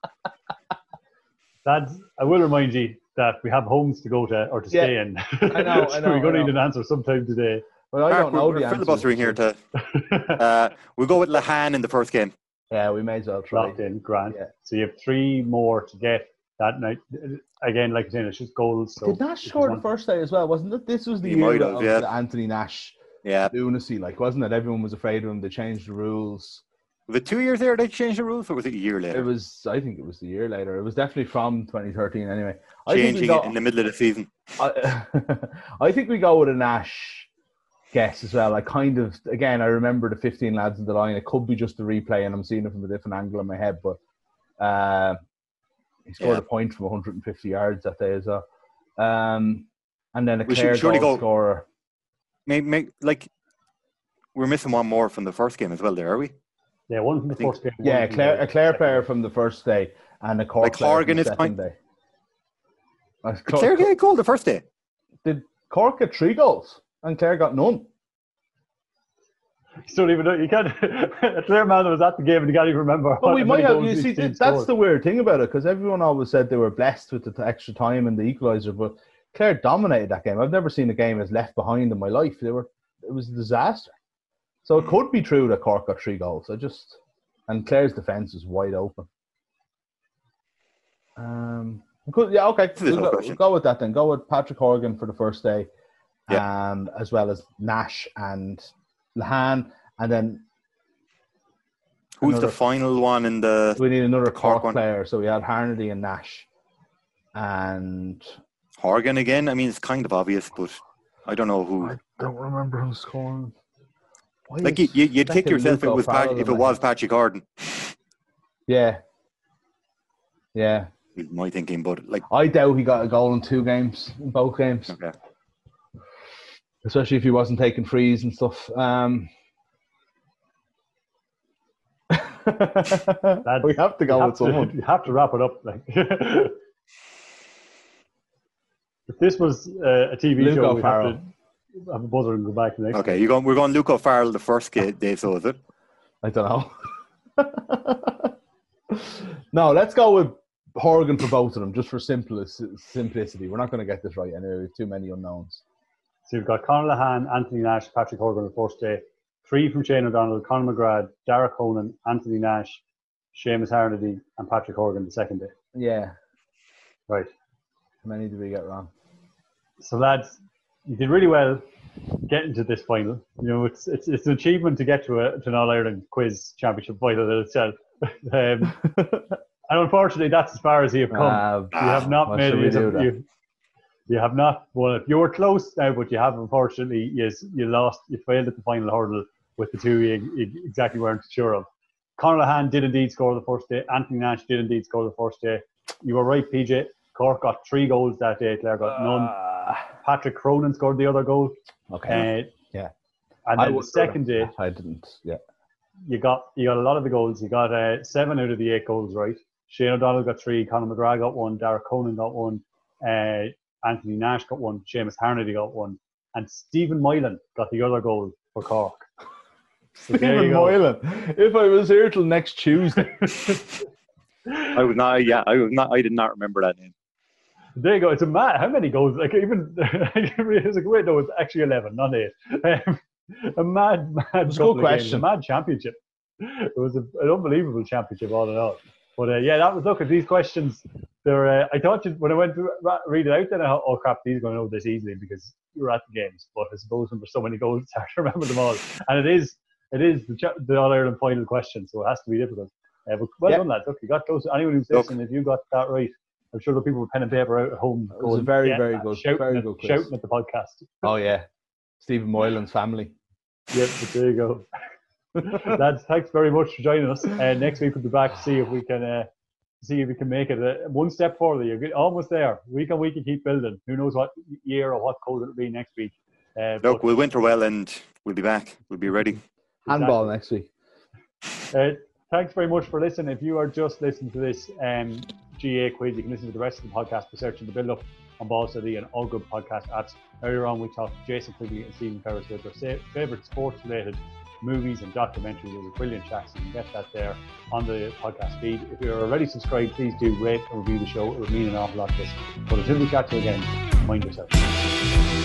Lads, I will remind you that we have homes to go to or to Yeah. stay in. I know, I So know, We're going I to need know. an answer sometime today. Well, I Mark, don't know we're, the we're answers. filibustering here to. Uh, we'll go with Lahan in the first game. Yeah, we may as well try. Locked in, Grant. Yeah. So you have three more to get that night. Again, like you're saying, it's just goals. So Did Nash if you score the want- first day as well, wasn't it? This was the He year might have, of yeah. the Anthony Nash Yeah. lunacy, like, wasn't it? Everyone was afraid of him. They changed the rules. Was it two years later they changed the rules, or was it a year later? It was, I think it was a year later. It was definitely from twenty thirteen anyway. I Changing think we got, it in the middle of the season. I, I think we go with a Nash guess as well. I kind of, again, I remember the fifteen lads in the line. It could be just a replay and I'm seeing it from a different angle in my head, but uh, he scored Yeah. a point from one hundred fifty yards that day as well. Um, and then a We should clear surely goal go- scorer. Maybe, maybe, like, we're missing one more from the first game as well there, are we? Yeah, one from the I think- first game. one Yeah, from Clare, the a Clare second player game. from the first day and a Cork Like player from Horgan the is second fine. day. Uh, Did Clare get a goal the first day? Did Cork get three goals and Clare got none? You don't even know. You can't. A Clare man that was at the game and you can't even remember. But how we many might have. goals You each see, team th- that's scored. the weird thing about it, because everyone always said they were blessed with the t- extra time and the equaliser, but Clare dominated that game. I've never seen a game as left behind in my life. They were. It was a disaster. So it could be true that Cork got three goals. I just and Clare's defence was wide open. Um. Could, yeah. Okay. This is a We'll tough go, question. we'll go with that then. Go with Patrick Horgan for the first day, Yeah. um, as well as Nash and Lahan, and then Who's Another- the final one in the we need another Cork Cork one. player. So we had Harnedy and Nash, and Horgan again? I mean, it's kind of obvious, but I don't know who. I don't remember who's scoring. Why Like, you, is you- you'd kick second yourself if it Luke was, Pat, O'Farrell if in it my was head? Patrick Horgan, Yeah, yeah. is my thinking, but like, I doubt he got a goal in two games, in both games, okay. especially if he wasn't taking frees and stuff. Um, Lads, we have to You go have with to- someone. You have to wrap it up. Like, if this was uh, a T V Luke show, we'd have O'Farrell. to have a buzzer and go back to the next. Okay, you going, we're going Luke O'Farrell the first ga- day, so is it? I don't know. No, let's go with Horgan for both of them, just for simplic- simplicity. We're not going to get this right anyway. There's too many unknowns. So you've got Conor Lahan, Anthony Nash, Patrick Horgan on the first day. Three from Shane O'Donnell, Conor McGrath, Dara Conan, Anthony Nash, Seamus Harnedy, and Patrick Horgan the second day. Yeah. Right. How many did we get wrong? So lads, you did really well getting to this final. You know, it's it's it's an achievement to get to a to an All Ireland quiz championship final in itself. um, and unfortunately, that's as far as you have come. Uh, you have not what made should we it. do then? You, you have not. Well, you were close now, but you have unfortunately yes, you lost. You failed at the final hurdle with the two you, you exactly weren't sure of. Conor Lahan did indeed score the first day. Anthony Nash did indeed score the first day. You were right, P J. Cork got three goals that day. Clare got none. Uh, Patrick Cronin scored the other goal. okay. Uh, Yeah. And I then the would- second day, I didn't. Yeah. you got you got a lot of the goals. You got uh, seven out of the eight goals right. Shane O'Donnell got three. Conor McGrath got one. Dara Conan got one. Uh, Anthony Nash got one. Seamus Harnedy got one. And Stephen Moylan got the other goal for Cork. So there Stephen you go. Moylan. If I was here till next Tuesday. I was not. Yeah, I was not. I did not remember that name. There you go. It's a mad. How many goals? Like even it's like wait, no, it's actually eleven, not eight. Um, a mad, mad. It's a couple good of games, question. A mad championship. It was a, an unbelievable championship all in all. But uh, yeah, that was look at these questions. They're. Uh, I thought you, when I went to ra- read it out, then I thought, oh crap, these are going to know this easily because you were at the games. But I suppose when there's so many goals, it's hard to remember them all. And it is, it is the, cha- the All Ireland final question, so it has to be difficult. Uh, but well Yeah. done, lads. Look, you got close. Anyone who's Look. listening, if you got that right, I'm sure the people with pen and paper out at home It was a going, very, yeah, very good, shouting, very at, good quiz. shouting at the podcast. Oh, yeah. Stephen Moylan's family. Yep, but there you go. Lads, thanks very much for joining us. Uh, next week we'll be back to see if we can uh, see if we can make it uh, one step further. You're good- almost there. Week on week you keep building. Who knows what year or what code it'll be next week. Uh, Look, but, we'll winter well, and we'll be back. We'll be ready. Handball next week. uh, thanks very much for listening. If you are just listening to this um, G A quiz, you can listen to the rest of the podcast by searching the build up on Ball City and all good podcast apps. Earlier on, we talked to Jason Quigley and Stephen Ferris about their sa- favourite sports related movies and documentaries. It was a brilliant chat, so you can get that there on the podcast feed. If you're already subscribed, please do rate and review the show. It would mean an awful lot to us. But until we chat to you again, mind yourself.